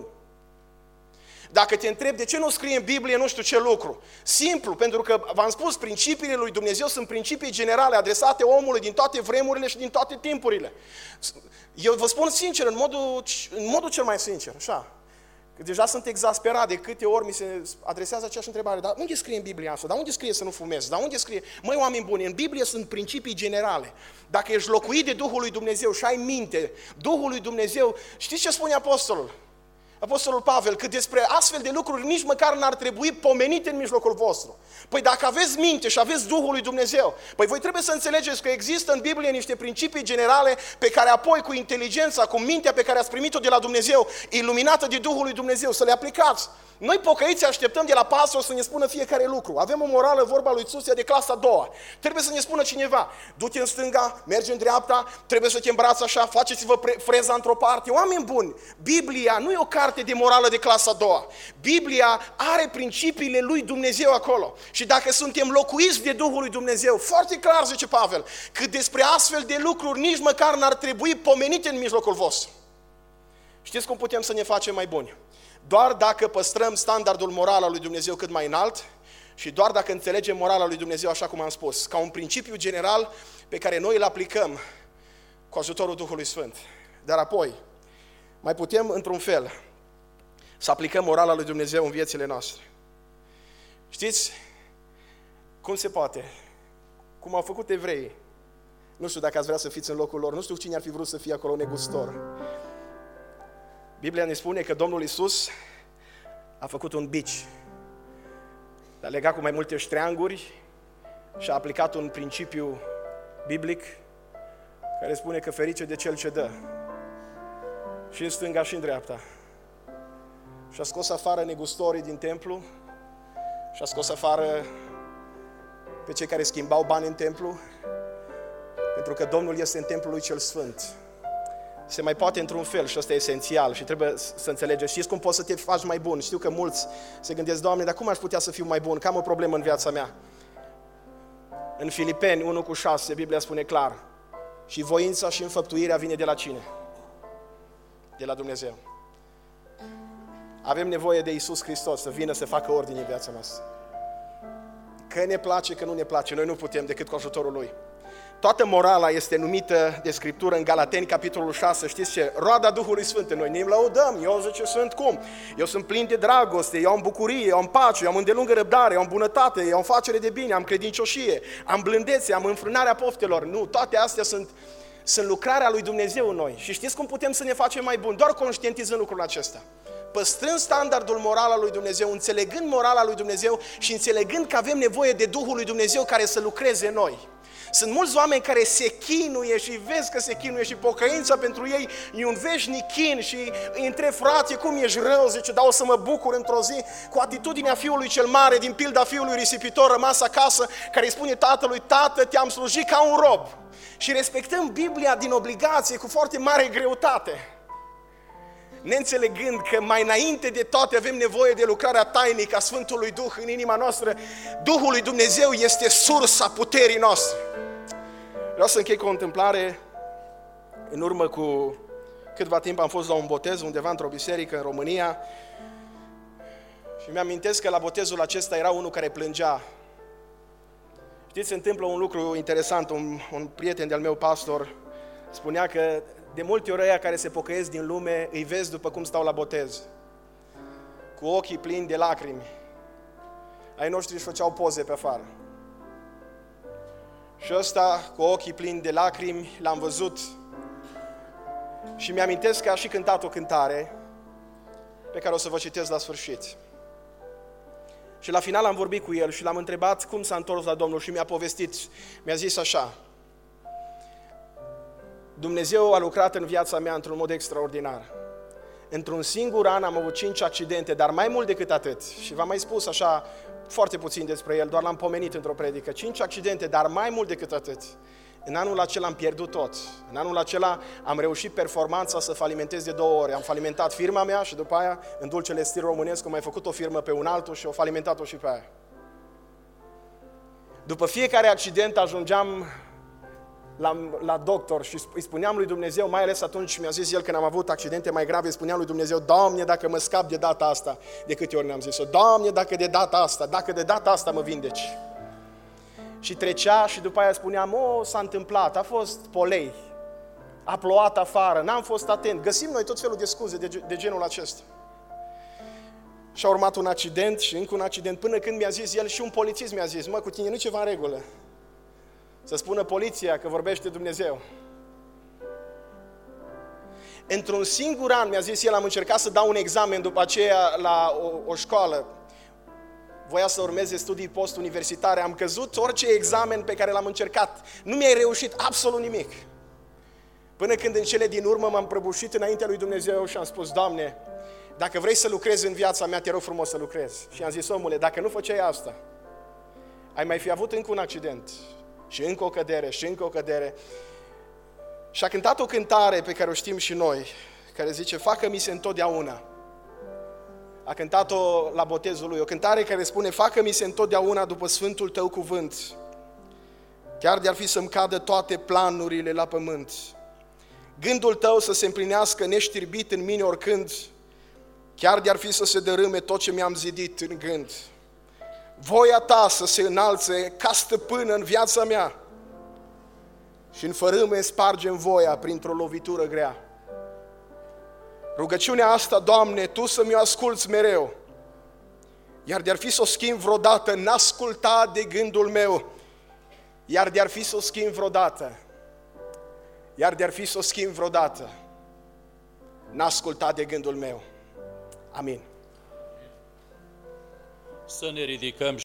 Dacă te întrebi de ce nu scrie în Biblie nu știu ce lucru, simplu, pentru că v-am spus, principiile lui Dumnezeu sunt principii generale adresate omului din toate vremurile și din toate timpurile. Eu vă spun sincer, în modul cel mai sincer, așa, că deja sunt exasperat de câte ori mi se adresează aceeași întrebare, dar unde scrie în Biblia asta? Dar unde scrie să nu fumezi? Dar unde scrie? Măi, oameni buni, în Biblie sunt principii generale. Dacă ești locuit de Duhul lui Dumnezeu și ai minte, Duhul lui Dumnezeu, știți ce spune apostolul? Apostolul Pavel, că despre astfel de lucruri nici măcar n-ar trebui pomenite în mijlocul vostru. Păi dacă aveți minte și aveți Duhul lui Dumnezeu, păi voi trebuie să înțelegeți că există în Biblie niște principii generale pe care apoi cu inteligența, cu mintea pe care ați primit-o de la Dumnezeu, iluminată de Duhul lui Dumnezeu, să le aplicați. Noi pocăiți așteptăm de la pastor să ne spună fiecare lucru. Avem o morală, vorba lui Iisus, de clasa a doua. Trebuie să ne spună cineva, du-te în stânga, mergi în dreapta, trebuie să te îmbrați așa, faceți-vă freza într-o parte. Oameni buni, Biblia nu e o carte de morală de clasa a doua. Biblia are principiile lui Dumnezeu acolo. Și dacă suntem locuiți de Duhul lui Dumnezeu, foarte clar zice Pavel, că despre astfel de lucruri nici măcar n-ar trebui pomenite în mijlocul vostru. Știți cum putem să ne facem mai buni? Doar dacă păstrăm standardul moral al lui Dumnezeu cât mai înalt și doar dacă înțelegem morala lui Dumnezeu așa cum am spus, ca un principiu general pe care noi îl aplicăm cu ajutorul Duhului Sfânt. Dar apoi, mai putem într-un fel să aplicăm morala lui Dumnezeu în viețile noastre. Știți cum se poate? Cum au făcut evreii. Nu știu dacă ați vrea să fiți în locul lor, nu știu cine ar fi vrut să fie acolo negustor. Biblia ne spune că Domnul Iisus a făcut un bici, l-a legat cu mai multe ștreanguri și a aplicat un principiu biblic care spune că ferice de cel ce dă, și în stânga și în dreapta. Și a scos afară negustorii din templu și a scos afară pe cei care schimbau bani în templu, pentru că Domnul este în templul lui cel sfânt. Se mai poate într-un fel și ăsta e esențial și trebuie să înțelegeți. Știți cum poți să te faci mai bun? Știu că mulți se gândesc, Doamne, dar cum aș putea să fiu mai bun? Că am o problemă în viața mea. În Filipeni 1:6, Biblia spune clar, și voința și înfăptuirea vine de la cine? De la Dumnezeu. Avem nevoie de Iisus Hristos să vină să facă ordine în viața noastră. Că ne place, că nu ne place, noi nu putem decât cu ajutorul Lui. Toată morala este numită de Scriptură în Galateni, capitolul 6, știți ce? Roada Duhului Sfânt în noi, ne lăudăm, eu zice sunt cum? Eu sunt plin de dragoste, eu am bucurie, eu am pace, eu am îndelungă răbdare, eu am bunătate, eu am facere de bine, am credincioșie, am blândețe, am înfrânarea poftelor. Nu, toate astea sunt lucrarea lui Dumnezeu în noi. Și știți cum putem să ne facem mai buni? Doar conștientizând lucrul acesta. Păstrând standardul moral al lui Dumnezeu, înțelegând morala lui Dumnezeu și înțelegând că avem nevoie de Duhul lui Dumnezeu care să lucreze în noi. Sunt mulți oameni care se chinuie și vezi că se chinuie și pocăința pentru ei e un veșnic chin și îi întreb, frate, cum ești rău? Zice, da, o să mă bucur într-o zi, cu atitudinea fiului cel mare, din pilda fiului risipitor rămas acasă, care îi spune tatălui, tată, te-am slujit ca un rob. Și respectăm Biblia din obligație cu foarte mare greutate, neînțelegând că mai înainte de toate avem nevoie de lucrarea tainică a Sfântului Duh în inima noastră. Duhul lui Dumnezeu este sursa puterii noastre. Vreau să închei cu o întâmplare. În urmă cu câtva timp am fost la un botez undeva într-o biserică în România și mi-amintesc că la botezul acesta era unul care plângea. Știți, se întâmplă un lucru interesant. Un prieten de-al meu pastor spunea că de multe ori ăia care se pocăiesc din lume îi vezi după cum stau la botez, cu ochii plini de lacrimi. Ai noștri își făceau poze pe afară. Și ăsta, cu ochii plini de lacrimi, l-am văzut și mi-amintesc că a și cântat o cântare pe care o să vă citesc la sfârșit. Și la final am vorbit cu el și l-am întrebat cum s-a întors la Domnul și mi-a povestit, mi-a zis așa: Dumnezeu a lucrat în viața mea într-un mod extraordinar. Într-un singur an am avut 5 accidente, dar mai mult decât atât, și v-am mai spus așa foarte puțin despre el, doar l-am pomenit într-o predică, 5 accidente, dar mai mult decât atât. În anul acela am pierdut tot. În anul acela am reușit performanța să falimentez de 2 ori. Am falimentat firma mea și după aia, în dulcele stil românesc, am mai făcut o firmă pe un altul și o falimentat-o și pe aia. După fiecare accident ajungeam la doctor și îi spuneam lui Dumnezeu, mai ales atunci mi-a zis el când am avut accidente mai grave, spuneam lui Dumnezeu, Doamne, dacă mă scap de data asta, de câte ori ne-am zis-o, Doamne, dacă de data asta mă vindeci. Și trecea și după aia spuneam, s-a întâmplat, a fost polei, a plouat afară, n-am fost atent. Găsim noi tot felul de scuze de genul acesta. Și a urmat un accident și încă un accident, până când mi-a zis el și un polițist mi-a zis, cu tine nu-i ceva în regulă. Să spună poliția că vorbește Dumnezeu. Într-un singur an, mi-a zis el, am încercat să dau un examen după aceea la o școală. Voia să urmeze studii post-universitare, am căzut orice examen pe care l-am încercat. Nu mi-ai reușit absolut nimic. Până când în cele din urmă m-am prăbușit înaintea lui Dumnezeu și am spus, Doamne, dacă vrei să lucrezi în viața mea, te rog frumos să lucrezi. Și am zis, omule, dacă nu făceai asta, ai mai fi avut încă un accident și încă o cădere și încă o cădere. Și a cântat o cântare pe care o știm și noi, care zice, facă-mi se întotdeauna. A cântat-o la botezul lui, o cântare care spune, facă-mi se întotdeauna după sfântul tău cuvânt, chiar de-ar fi să-mi cadă toate planurile la pământ. Gândul tău să se împlinească neștirbit în mine oricând, chiar de-ar fi să se dărâme tot ce mi-am zidit în gând. Voia ta să se înalțe ca stăpână în viața mea și în fărâme sparge-mi voia printr-o lovitură grea. Rugăciunea asta, Doamne, Tu să mi-o asculți mereu, iar de-ar fi să o schimb vreodată, n-asculta de gândul meu, iar de-ar fi să o schimb vreodată, n-asculta de gândul meu. Amin. Să ne ridicăm.